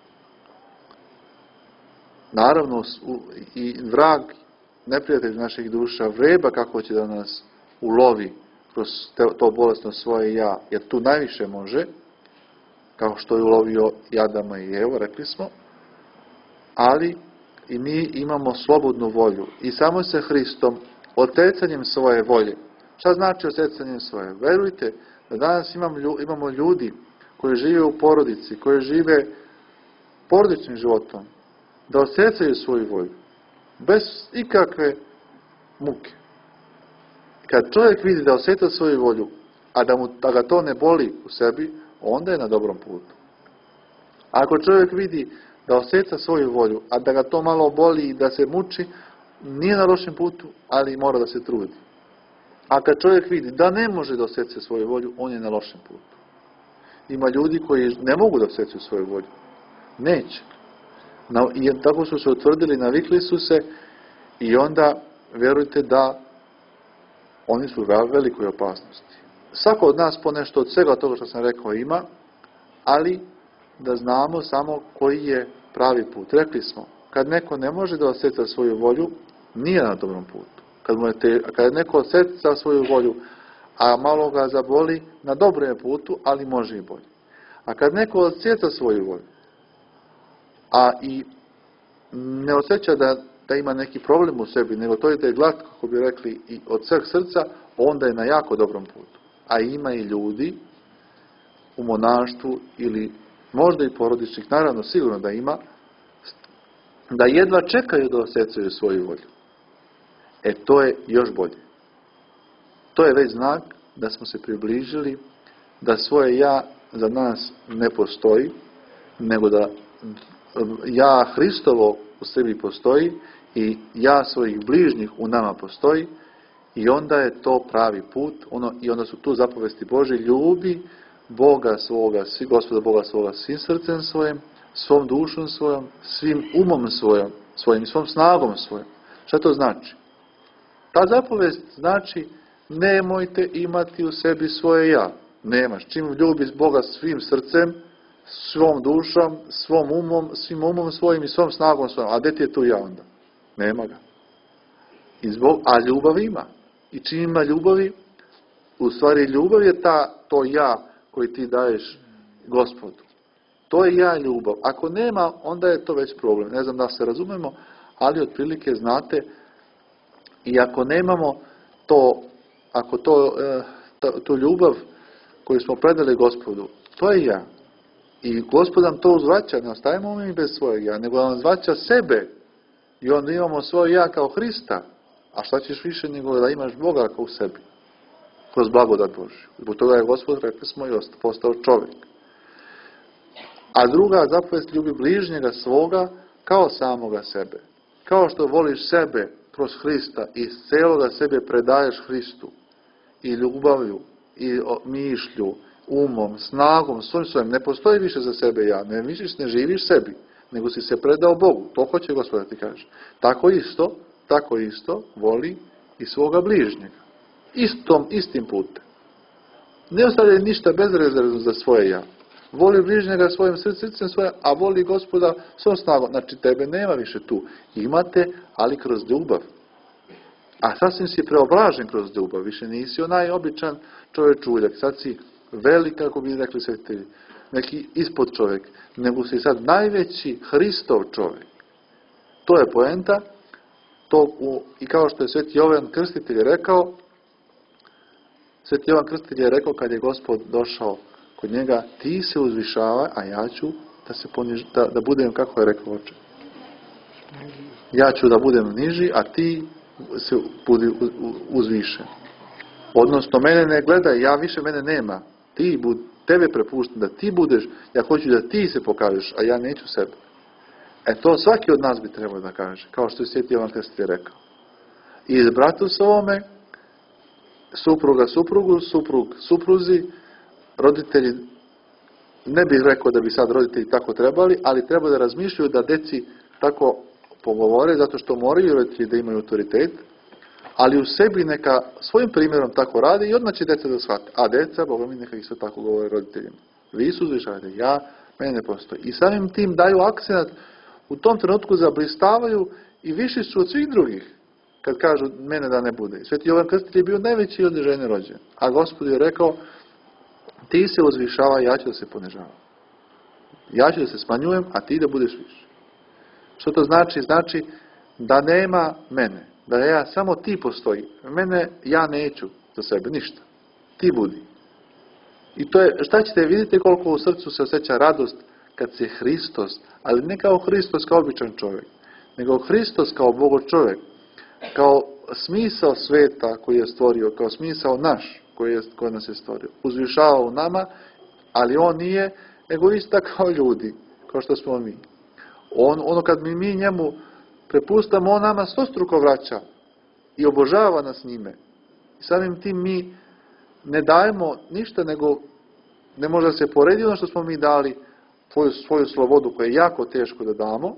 Naravno, i vrag, neprijatelj naših duša, vreba kako će da nas ulovi kroz to bolesno svoje ja, jer tu najviše može, kao što je ulovio i Adama i Evu, rekli smo, ali i mi imamo slobodnu volju i samo sa Hristom, odsecanjem svoje volje. Šta znači odsecanjem svoje? Verujte da danas imamo ljudi koji žive u porodici, koji žive porodičnim životom, da odsecaju svoju volju, bez ikakve muke. Kad čovjek vidi da osjeća svoju volju, a da, mu, da ga to ne boli u sebi, onda je na dobrom putu. Ako čovjek vidi da osjeća svoju volju, a da ga to malo boli i da se muči, nije na lošem putu, ali mora da se trudi. A kad čovjek vidi da ne može da osjeća svoju volju, on je na lošem putu. Ima ljudi koji ne mogu da osjećaju svoju volju. Neće. Na, i tako su se utvrdili, navikli su se i onda vjerujte da oni su u velikoj opasnosti. Svako od nas ponešto od svega toga što sam rekao ima, ali da znamo samo koji je pravi put. Rekli smo, kad neko ne može da osjeća svoju volju, nije na dobrom putu. Kad, mu je te, kad neko osjeća svoju volju, a malo ga zaboli, na dobrom je putu, ali može i bolje. A kad neko osjeća svoju volju, a i ne osjeća da, da ima neki problem u sebi, nego to ide glat, kako bi rekli, i od sveg srca, onda je na jako dobrom putu. A ima i ljudi u monaštvu ili možda i porodičnih, naravno sigurno da ima, da jedva čekaju da osjećaju svoju volju. E to je još bolje. To je već znak da smo se približili, da svoje ja za nas ne postoji, nego da ja Hristovo u sebi postoji i ja svojih bližnjih u nama postoji i onda je to pravi put, ono, i onda su tu zapovesti Božje, ljubi Boga svoga, svi Gospoda Boga svoga svim srcem svojim, svom dušom svojom, svim umom svojom, svojim, svom snagom svojom. Šta to znači? Ta zapovest znači nemojte imati u sebi svoje ja. Nemaš. Čim ljubiš Boga svim srcem, svom dušom, svom umom, svim umom svojim i svom snagom svojom. A gdje ti je tu ja onda? Nema ga. I zbog, a ljubav ima. I čim ima ljubavi, u stvari ljubav je ta, to ja koji ti daješ Gospodu. To je ja ljubav. Ako nema, onda je to već problem. Ne znam da se razumemo, ali otprilike znate, i ako nemamo to, ako to, to, tu ljubav koju smo predali Gospodu, to je ja. I Gospod nam to uzvraća, ne ostavimo mi bez svojeg ja, nego nam uzvraća sebe. I onda imamo svoje ja kao Hrista. A šta ćeš više nego da imaš Boga kao u sebi? Kroz blagodat Božju. Zbog toga je Gospod, rekli smo, i postao čovjek. A druga zapovest, ljubi bližnjega svoga kao samoga sebe. Kao što voliš sebe kroz Hrista i celoga sebe predaješ Hristu i ljubavlju i mišlju, umom, snagom, svojim svojim. Ne postoji više za sebe ja. Ne misliš, ne živiš sebi, nego si se predao Bogu. To hoće Gospod da ti kaže. Tako isto, tako isto voli i svoga bližnjega. Istom, istim putem. Ne ostavlja ništa bezrezervno za svoje ja. Voli bližnjega svojim srcem svoje, a voli Gospoda svom snagom. Znači, tebe nema više tu. Imate, ali kroz ljubav. A sasvim si preobražen kroz ljubav. Više nisi onaj običan čovječuljak. Sad si velik, kako bi rekli svetitelji, neki ispod čovjek. Nego si sad najveći Hristov čovjek. To je poenta. To u, i kao što je Sveti Jovan Krstitelj rekao, Sveti Jovan Krstitelj je rekao kad je Gospod došao kod njega, ti se uzvišavaj, a ja ću da se poniž, da, da budem, kako je rekao oče, ja ću da budem niži, a ti se budi uzvišen. Odnosno, mene ne gledaj, ja više mene nema. Ti bud, tebe prepuštam da ti budeš, ja hoću da ti se pokažeš, a ja neću sebe. E to svaki od nas bi trebao da kaže, kao što je Sveti Jovan Krstitelj rekao. I bratu s ovome, supruga suprugu, suprug supruzi, roditelji, ne bih rekao da bi sad roditelji tako trebali, ali treba da razmišljaju da deci tako pogovore, zato što moraju roditelji da imaju autoritet, ali u sebi neka svojim primjerom tako rade i odmah će deca da shvate. A deca, Boga mi, neka isto tako govore roditeljima. Vi su uzvišajte, ja, mene ne postoji. I samim tim daju akcenat, u tom trenutku zablistavaju i viši su od svih drugih, kad kažu mene da ne bude. Sveti Jovan Krstitelj je bio najveći od žene rođen. A Gospod je rekao, ti se uzvišavaj, ja ću da se ponižavam. Ja ću da se smanjujem, a ti da budeš više. Što to znači? Znači da nema mene. Da ja, samo ti postoji. Mene ja neću za sebe, ništa. Ti budi. I to je, šta ćete, vidite koliko u srcu se osjeća radost kad se Hristos, ali ne kao Hristos kao običan čovjek, nego Hristos kao Bogo čovjek, kao smisao sveta koji je stvorio, kao smisao naš koji, je, koji nas je stvorio, uzvišava u nama, ali on nije egoista kao ljudi, kao što smo mi. On, ono kad mi, mi njemu prepustamo, on nama stostruko vraća i obožava nas njime. I samim tim mi ne dajemo ništa, nego ne može da se poredi ono što smo mi dali, svoju, svoju slobodu koju je jako teško da damo.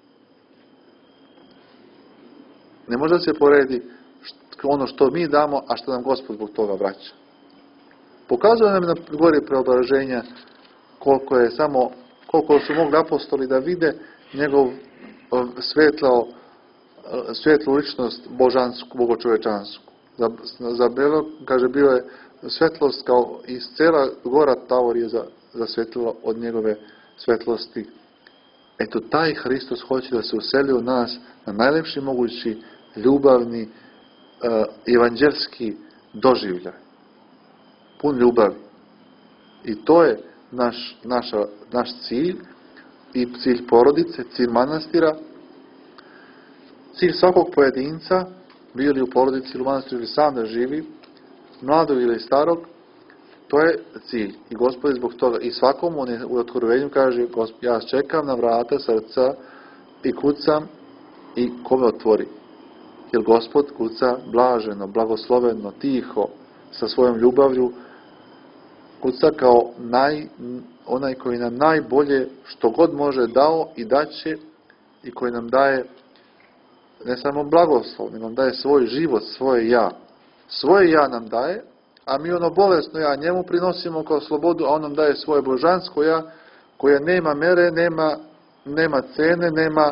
Ne može da se poredi ono što mi damo, a što nam Gospod zbog toga vraća. Pokazuje nam na gori preobraženja koliko je samo, koliko su mogli apostoli da vide njegov svetlo, svetlu ličnost božansku, bogočovečansku. Za, za Belo, kaže, bio je svetlost kao iz cela gora Tavor je za, zasvetlilo od njegove svetlosti. Eto, taj Hristos hoće da se useli u nas na najlepši mogući ljubavni, uh, evanđelski doživljaj. Pun ljubavi. I to je naš, naša, naš cilj i cilj porodice, cilj manastira, cilj svakog pojedinca, bio li u porodici ili u manastiru ili sam da živi, mladog ili starog, to je cilj. I Gospod je zbog toga, i svakom on je u otkrovenju kaže, ja čekam na vrata srca i kucam i ko me otvori. Jer Gospod kuca blaženo, blagosloveno, tiho, sa svojom ljubavlju, kuca kao naj, onaj koji nam najbolje što god može dao i daće i koji nam daje ne samo blagoslov, nego nam daje svoj život, svoje ja. Svoje ja nam daje, a mi ono bolesno ja njemu prinosimo kao slobodu, a on nam daje svoje božansko ja, koje nema mere, nema, nema cene, nema,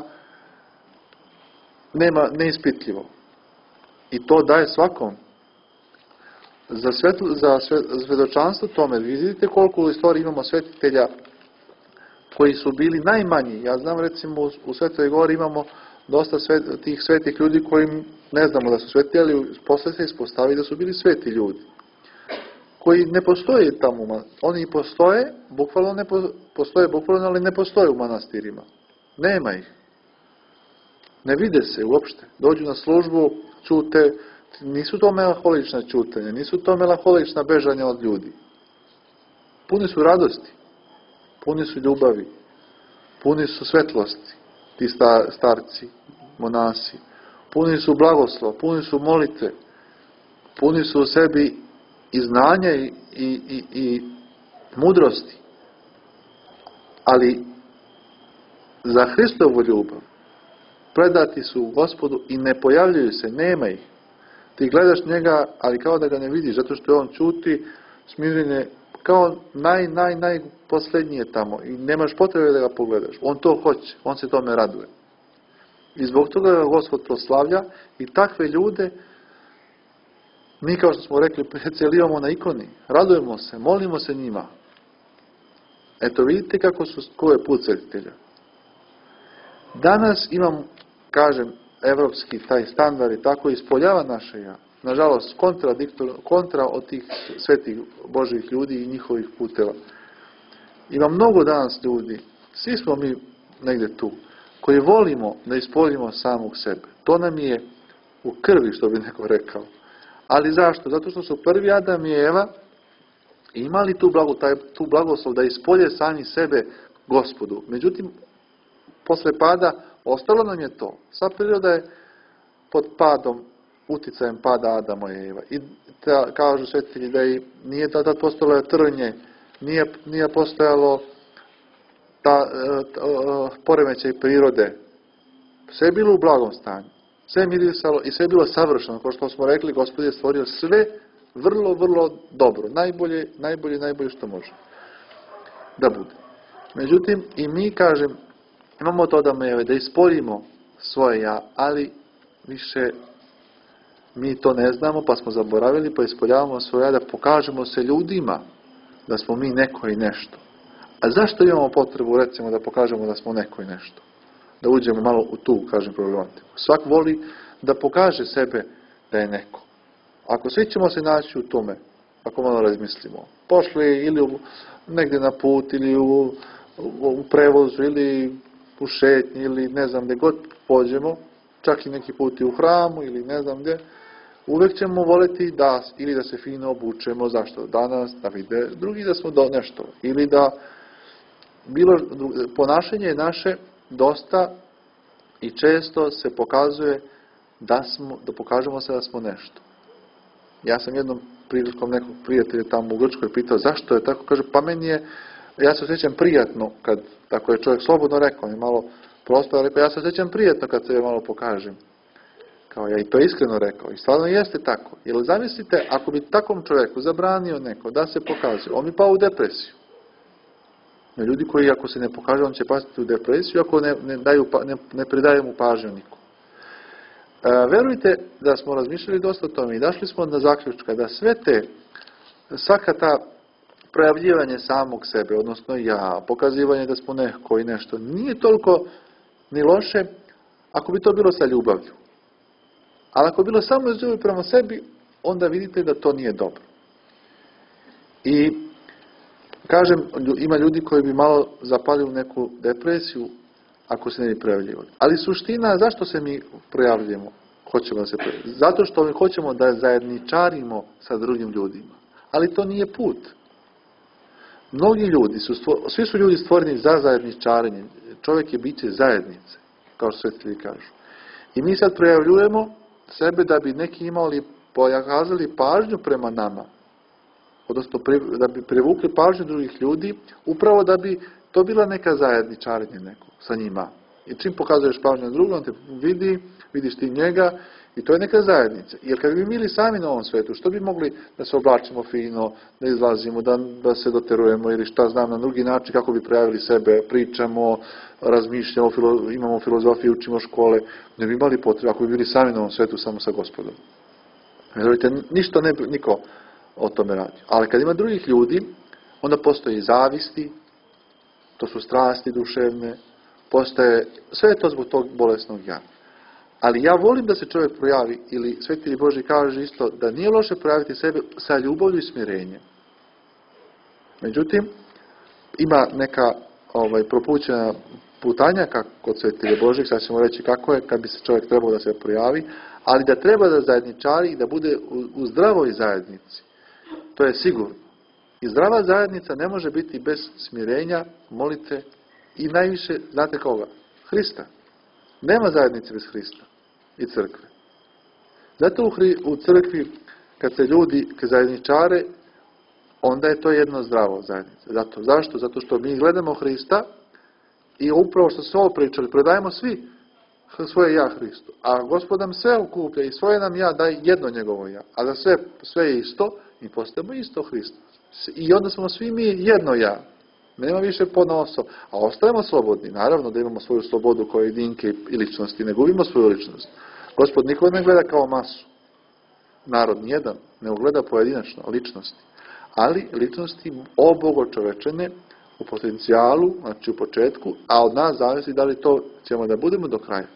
nema neispitljivo. I to daje svakom. Za, svetlo, za svedočanstvo tome, vidite koliko u istoriji imamo svetitelja koji su bili najmanji. Ja znam, recimo, u, u Svetoj Gori imamo dosta svet, tih svetih ljudi koji ne znamo da su sveti, ali posle se ispostavi da su bili sveti ljudi. Koji ne postoje tamo. Oni postoje, bukvalno ne po, postoje bukvalno, ali ne postoje u manastirima. Nema ih. Ne vide se uopšte. Dođu na službu, čute. Nisu to melaholična čutanja, nisu to melaholična bežanja od ljudi. Puni su radosti, puni su ljubavi, puni su svetlosti, ti starci, monasi, puni su blagoslov, puni su molitve, puni su u sebi i znanja i, i, i, i mudrosti. Ali za Hristovu ljubav predati su Gospodu i ne pojavljuju se, nema ih. Ti gledaš njega, ali kao da ga ne vidiš, zato što on čuti, smiren je, kao naj, naj, naj posljednije tamo i nemaš potrebe da ga pogledaš. On to hoće, on se tome raduje. I zbog toga ga Gospod proslavlja i takve ljude mi, kao što smo rekli, celivamo na ikoni, radujemo se, molimo se njima. Eto, vidite kako su, ko je put svetitelja. Danas imam, kažem, evropski taj standard i tako ispoljava naše ja. Nažalost, kontradiktor, kontra od tih svetih Božih ljudi i njihovih puteva. Ima mnogo danas ljudi, svi smo mi negdje tu, koji volimo da ispoljimo samog sebe. To nam je u krvi, što bi neko rekao. Ali zašto? Zato što su prvi Adam i Eva imali tu, blago, taj, tu blagoslov da ispolje sami sebe Gospodu. Međutim, posle pada ostalo nam je to. Sva priroda je pod padom, uticajem pada Adama i Eva. I ta, kažu svetitelji da i nije tada postojalo trnje, nije, nije postojalo ta, ta, ta, poremećaj prirode. Sve je bilo u blagom stanju. Sve je mirisalo i sve je bilo savršeno. Kao što smo rekli, Gospod je stvorio sve vrlo, vrlo dobro. Najbolje, najbolje, najbolje što može da bude. Međutim, i mi, kažem, imamo to da me da ispoljimo svoje ja, ali više mi to ne znamo, pa smo zaboravili, pa ispoljavamo svoje ja da pokažemo se ljudima da smo mi neko i nešto. A zašto imamo potrebu, recimo, da pokažemo da smo neko i nešto? Da uđemo malo u tu, kažem, problematiku. Svak voli da pokaže sebe da je neko. Ako svi ćemo se naći u tome, ako malo razmislimo, pošli ili u, negdje na put, ili u, u, u prevozu, ili u šetnji, ili ne znam gdje god pođemo, čak i neki put i u hramu, ili ne znam gdje, uvijek ćemo voliti da, ili da se fino obučemo, zašto danas, da vide drugi da smo do nešto, ili da bilo, ponašanje naše dosta i često se pokazuje da, smo, da pokažemo se da smo nešto. Ja sam jednom prilikom nekog prijatelja tamo u Grčkoj pitao zašto je tako, kaže, pa meni je, ja se osjećam prijatno kad, tako je čovjek slobodno rekao, mi malo prosto rekao, ja se osjećam prijatno kad se je malo pokažem. Kao ja i to iskreno rekao. I stvarno jeste tako. Jer zamislite, ako bi takvom čovjeku zabranio neko da se pokaže, on bi pao u depresiju. No, ljudi koji ako se ne pokaže, on će pasti u depresiju, ako ne, ne, daju, ne, ne pridaje mu pažnju nikom. E, verujte da smo razmišljali dosta o tome i došli smo na zaključka da sve te, svaka ta projavljivanje samog sebe, odnosno ja, pokazivanje da smo neko i nešto, nije toliko ni loše ako bi to bilo sa ljubavlju. Ali ako je bilo samo iz ljubavi prema sebi, onda vidite da to nije dobro. I kažem, ima ljudi koji bi malo zapali u neku depresiju ako se ne bi projavljivali. Ali suština, zašto se mi projavljujemo? Hoćemo da se projavljamo. Zato što mi hoćemo da zajedničarimo sa drugim ljudima. Ali to nije put. Mnogi ljudi, su stvor, svi su ljudi stvoreni za zajedničarenje. Čovjek je biće zajednice, kao što svetitelji kažu. I mi sad projavljujemo sebe da bi neki imali, pokazali pažnju prema nama. Odnosno da bi privukli pažnju drugih ljudi, upravo da bi to bila neka zajedničarenje neko sa njima. I čim pokazuješ pažnju na drugom, on te vidi, vidiš ti njega i to je neka zajednica. Jer kad bi bili sami na ovom svetu, što bi mogli da se oblačimo fino, da izlazimo, da, da se doterujemo ili šta znam na drugi način, kako bi projavili sebe, pričamo, razmišljamo, filo, imamo filozofiju, učimo škole, ne bi imali potrebe ako bi bili sami na ovom svetu samo sa Gospodom. Vjerujte, ništa ne bi niko o tome radi. Ali kad ima drugih ljudi, onda postoji zavisti, to su strasti duševne, postoje, sve je to zbog tog bolesnog ja. Ali ja volim da se čovjek projavi, ili Svetitelji Božji kaže isto, da nije loše projaviti sebe sa ljubavlju i smirenjem. Međutim, ima neka ovaj, propućena putanjaka kod Svetitelja Božjih, sad ćemo reći kako je, kad bi se čovjek trebao da se projavi, ali da treba da zajedničari i da bude u, u zdravoj zajednici. To je sigurno. I zdrava zajednica ne može biti bez smirenja, molite i najviše, znate koga? Hrista. Nema zajednice bez Hrista i crkve. Zato u, hri, u crkvi, kad se ljudi kad zajedničare, onda je to jedno zdravo zajednica. Zato, zašto? Zato što mi gledamo Hrista i upravo što se ovo pričali, predajemo svi svoje ja Hristu. A Gospod nam sve okuplja i svoje nam ja daje jedno njegovo ja. A da sve, sve je isto, mi postajemo isto Hristo. I onda smo svi mi jedno ja. Nema više ponosa. A ostajemo slobodni. Naravno da imamo svoju slobodu kao jedinke i ličnosti. Ne gubimo svoju ličnost. Gospod nikog ne gleda kao masu. Narod nijedan ne ugleda pojedinačno ličnosti. Ali ličnosti obogočovečene u potencijalu, znači u početku, a od nas zavisi da li to ćemo da budemo do kraja.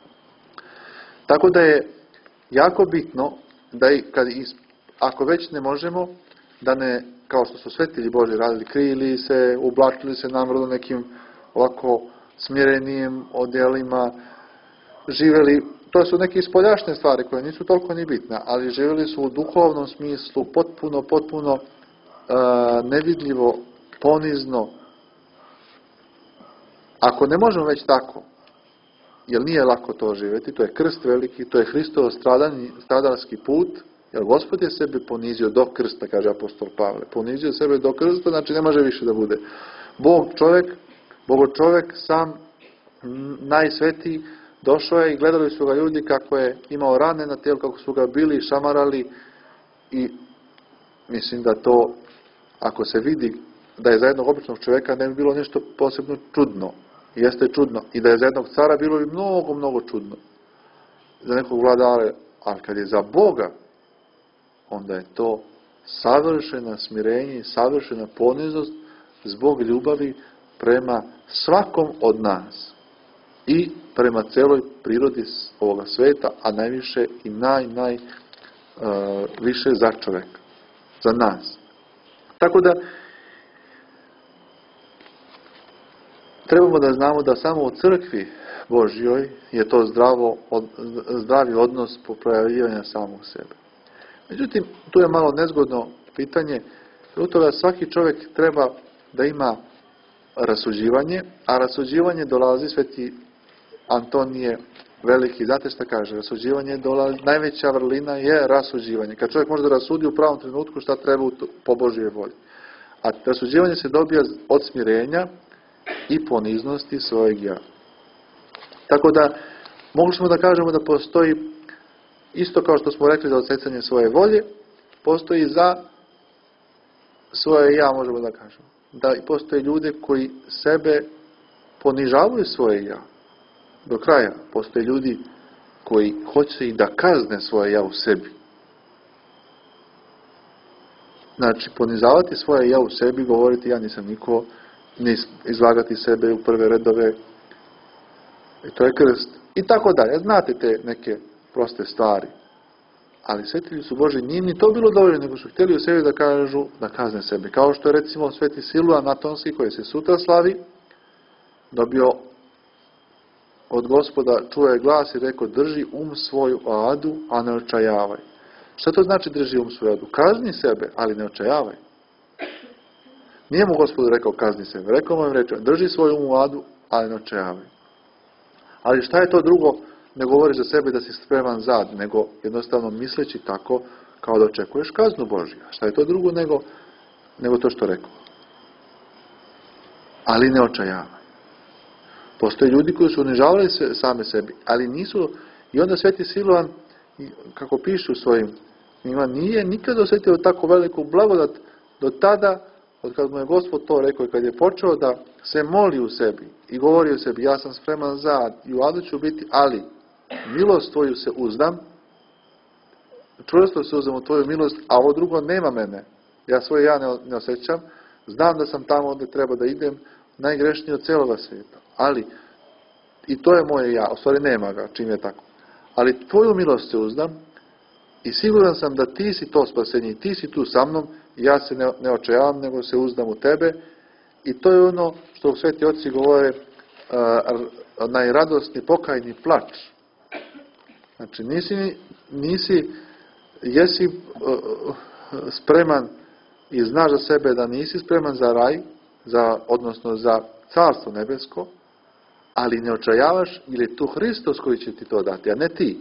Tako da je jako bitno da i kad is, ako već ne možemo, da ne, kao što su Svetitelji Božji radili, krili se, ublačili se namrodno nekim ovako smjerenijim odjelima, živjeli, to su neke ispoljašnje stvari koje nisu toliko ni bitne, ali živjeli su u duhovnom smislu potpuno, potpuno uh, nevidljivo, ponizno. Ako ne možemo već tako, jer nije lako to živjeti, to je krst veliki, to je Hristovo stradalski put, jer Gospod je sebe ponizio do krsta, kaže apostol Pavle. Ponizio sebe do krsta, znači ne može više da bude. Bog čovjek, Bogo čovjek sam najsvetiji, došao je i gledali su ga ljudi kako je imao rane na tijelu, kako su ga bili, šamarali i mislim da to, ako se vidi da je za jednog običnog čovjeka ne bi bilo nešto posebno čudno. Jeste čudno. I da je za jednog cara bilo bi mnogo, mnogo čudno. Za nekog vladara, ali kad je za Boga, onda je to savršena smirenje, savršena poniznost zbog ljubavi prema svakom od nas i prema celoj prirodi ovoga sveta, a najviše i naj, naj uh, više za čovjeka, za nas. Tako da trebamo da znamo da samo u crkvi Božjoj je to zdravo, od, zdravi odnos po projavljivanju samog sebe. Međutim, tu je malo nezgodno pitanje, u toga svaki čovjek treba da ima rasuđivanje, a rasuđivanje dolazi, Sveti Antonije veliki, znate šta kaže, rasuđivanje dolazi, najveća vrlina je rasuđivanje. Kad čovjek može da rasudi u pravom trenutku šta treba po Božjoj volji. A rasuđivanje se dobija od smirenja i poniznosti svojeg ja. Tako da, mogli smo da kažemo da postoji, isto kao što smo rekli za odsecanje svoje volje, postoji za svoje ja, možemo da kažemo. Da postoje ljude koji sebe ponižavaju svoje ja. Do kraja. Postoje ljudi koji hoće i da kazne svoje ja u sebi. Znači, ponizavati svoje ja u sebi, govoriti ja nisam niko, ne izlagati sebe u prve redove, i to je krst. I tako dalje. Znate te neke proste stvari. Ali svetitelji su Boži, nije ni to bilo dovoljno, nego su htjeli u sebi da kažu, da kazne sebe. Kao što je recimo sveti Siluan Atonski, koji se sutra slavi, dobio od Gospoda, čuje glas i rekao, drži um svoju adu, a ne očajavaj. Šta to znači drži um svoju adu? Kazni sebe, ali ne očajavaj. Nije mu Gospodu rekao kazni sebe. Rekao mu im reče, drži svoju um u adu, ali ne očajavaj. Ali šta je to drugo? Ne govoriš za sebe da si spreman za, nego jednostavno misleći tako kao da očekuješ kaznu Božju. Šta je to drugo nego, nego to što rekao? Ali ne očajavaj. Postoje ljudi koji su unižavali se, same sebi, ali nisu, i onda sveti Siluan, kako piše u svojim knjigama, nije nikad osjetio tako veliku blagodat do tada, od kad mu je Gospod to rekao i kad je počeo da se moli u sebi i govori u sebi, ja sam spreman za, i u adu ću biti, ali milost tvoju se uzdam, čvrsto se uzdam u tvoju milost, a ovo drugo nema mene. Ja svoje ja ne, ne osjećam, znam da sam tamo gdje treba da idem, najgrešniji od cijeloga svijeta. Ali, i to je moje ja, u stvari nema ga, čim je tako. Ali tvoju milost se uzdam i siguran sam da ti si to spasenje i ti si tu sa mnom i ja se ne, ne očajavam, nego se uzdam u tebe. I to je ono što u sveti oci govore uh, najradosni pokajni plač. Znači, nisi, nisi jesi uh, spreman i znaš za sebe da nisi spreman za raj, za, odnosno za carstvo nebesko, ali ne očajavaš, ili je tu Hristos koji će ti to dati, a ne ti.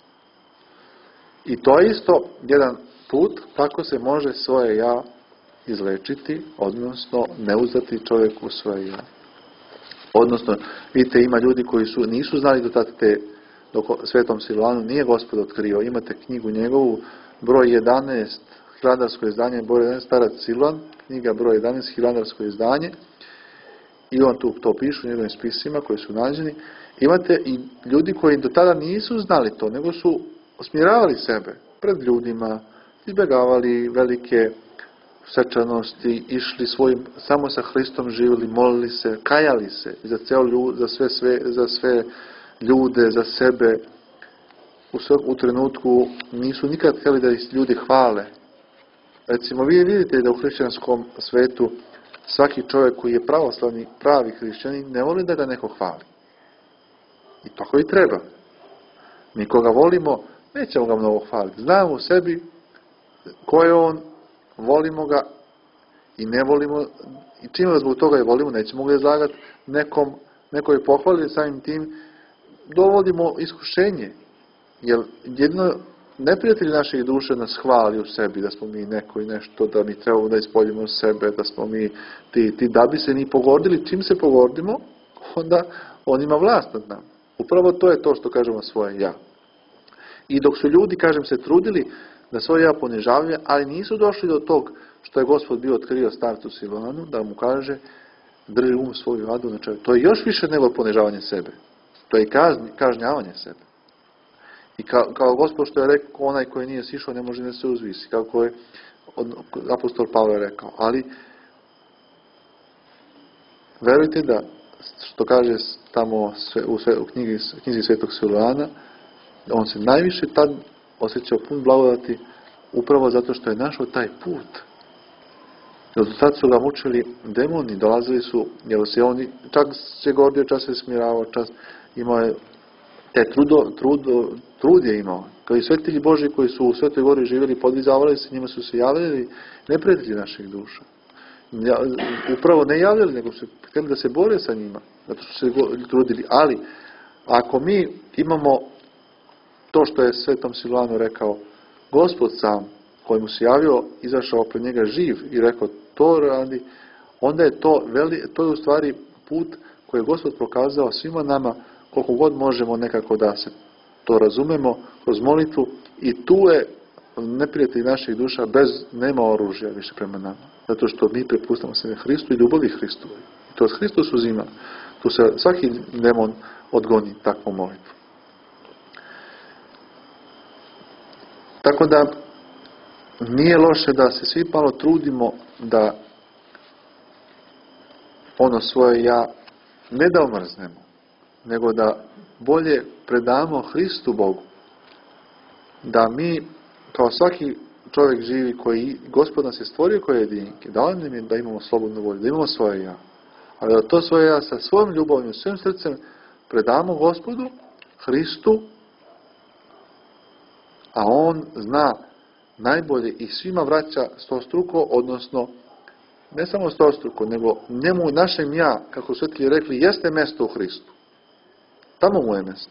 I to je isto jedan put kako se može svoje ja izlečiti, odnosno ne uzdati čovjeku svoje ja. Odnosno, vidite, ima ljudi koji su nisu znali do tada te, dok Svetom Siluanu nije Gospod otkrio. Imate knjigu njegovu, broj jedanaest, hilandarsko izdanje, broj jedanaest, starac Siluan, knjiga broj jedanaest, hilandarsko izdanje, i on tu to piše u njegovim spisima koji su nađeni. Imate i ljudi koji do tada nisu znali to, nego su osmiravali sebe pred ljudima, izbjegavali velike svečanosti, išli svojim, samo sa Hristom živjeli, molili se, kajali se za, ceo ljud, za, sve, sve, za sve ljude, za sebe. U, sve, u trenutku nisu nikad htjeli da ih ljudi hvale. Recimo, vi vidite da u hrišćanskom svetu svaki čovjek koji je pravoslavni, pravi hrišćanin, ne voli da ga neko hvali. I tako i treba. Mi koga volimo, nećemo ga mnogo hvaliti. Znamo u sebi ko je on, volimo ga i ne volimo, i čim ga zbog toga i volimo, nećemo ga izlagati nekom, nekoj pohvali, samim tim dovodimo iskušenje. Jer jedno, neprijatelj naših duše nas hvali u sebi, da smo mi neko i nešto, da mi trebamo da ispoljimo sebe, da smo mi ti, ti, da bi se ni pogordili. Čim se pogordimo, onda on ima vlast nad nama. Upravo to je to što kažemo svoje ja. I dok su ljudi, kažem, se trudili da svoje ja ponižavaju, ali nisu došli do tog što je Gospod bio otkrio starcu Siluanu, da mu kaže drži um svoju adu na čovjeku. To je još više nego ponižavanje sebe. To je kazni, kažnjavanje sebe. I kao, kao Gospod što je rekao, onaj koji nije sišao ne može da se uzvisi, kako je apostol Pavle rekao. Ali verujte da, što kaže tamo sve, u, sve, u knjigi, knjizi Svetog Siluana, on se najviše tad osjećao pun blagodati upravo zato što je našao taj put. Jer do tad su ga mučili demoni, dolazili su, jer se oni, čak se gordio, čas se smiravao, čas imao je te trudo, trudo, trud je imao. Kao i svetitelji Božji koji su u Svetoj Gori živjeli, podvizavali se, njima su se javljali neprijatelji naših duša. Upravo ne javljali, nego su htjeli da se bore sa njima, zato što su se trudili. Ali, Ako mi imamo to što je Svetom Silvanu rekao, Gospod sam, koji mu se javio, izašao pred njega živ i rekao to radi, onda je to, veli, to je u stvari put koji je Gospod prokazao svima nama, koliko god možemo nekako da se to razumemo kroz molitvu, i tu je neprijatelj naših duša bez, nema oružja više prema nama. Zato što mi prepustamo sebe Hristu i ljubavi Hristu. To Hristos uzima. Tu se svaki demon odgoni takvu molitvu. Tako da nije loše da se svi malo trudimo da ono svoje ja ne da omrznemo, nego da bolje predamo Hristu Bogu. Da mi, kao svaki čovjek živi koji Gospod nas je stvorio koje jedinke, da on nam je da imamo slobodnu volju, da imamo svoje ja. Ali da to svoje ja sa svojom ljubavnim, svojim srcem predamo Gospodu, Hristu, a on zna najbolje i svima vraća stostruko, odnosno ne samo stostruko, nego njemu našem ja, kako su svetli rekli, jeste mjesto u Hristu. Tamo mu je mjesto.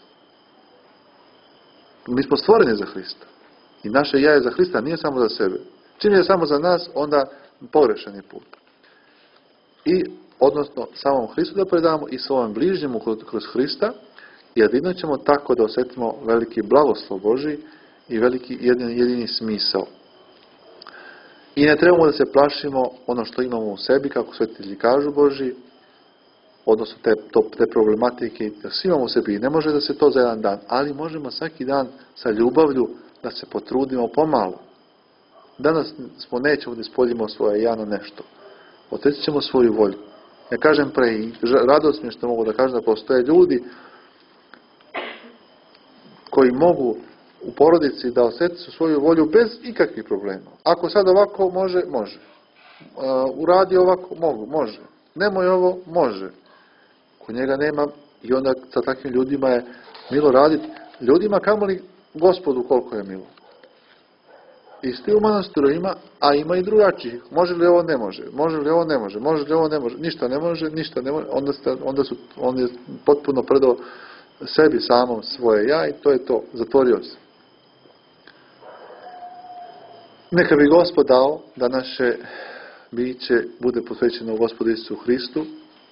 Mi smo stvoreni za Hrista. I naše ja je za Hrista, nije samo za sebe. Čim je samo za nas, onda pogrešan je put. I, odnosno, samom Hristu da predamo i svojom bližnjemu kroz Hrista, jedino ćemo tako da osjetimo veliki blagoslov Božji i veliki jedini, jedini smisao. I ne trebamo da se plašimo ono što imamo u sebi, kako svetitelji kažu Božji, odnosno te, to, te problematike, da svi imamo u sebi. Ne može da se to za jedan dan, ali možemo svaki dan sa ljubavlju da se potrudimo pomalo. Danas smo nećemo da ispoljimo svoje ja na nešto. Otecit ćemo svoju volju. Ja kažem pre, i radost mi je što mogu da kažem da postoje ljudi koji mogu u porodici da osjeti svoju volju bez ikakvih problema. Ako sad ovako može, može. Uh, uradi ovako, mogu, može. Nemoj ovo, može. Kod njega nema, i onda sa takvim ljudima je milo raditi. Ljudima kamoli Gospodu koliko je milo. Isti u manastiru ima, a ima i drugačijih. Može li ovo, ne može. Može li ovo, ne može. Može li ovo, ne može. Ništa ne može, ništa ne može. Onda, sta, onda su, on je potpuno predao sebi samom svoje ja i to je to. Zatvorio se. Neka bi Gospod dao da naše biće bude posvećeno Gospodu Isusu Hristu.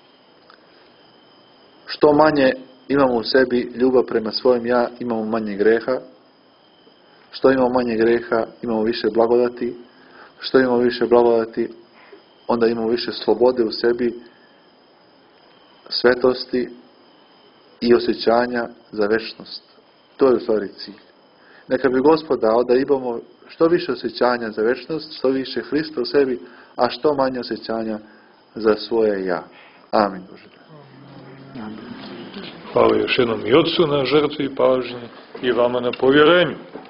Što manje imamo u sebi ljubav prema svojem ja, imamo manje greha. Što imamo manje greha, imamo više blagodati. Što imamo više blagodati, onda imamo više slobode u sebi, svetosti i osjećanja za večnost. To je u stvari cilj. Neka bi Gospod dao da imamo što više osjećanja za večnost, što više Hrista u sebi, a što manje osjećanja za svoje ja. Amin. Bože. Hvala još jednom i Otcu na žrtvi i pažnji i vama na povjerenju.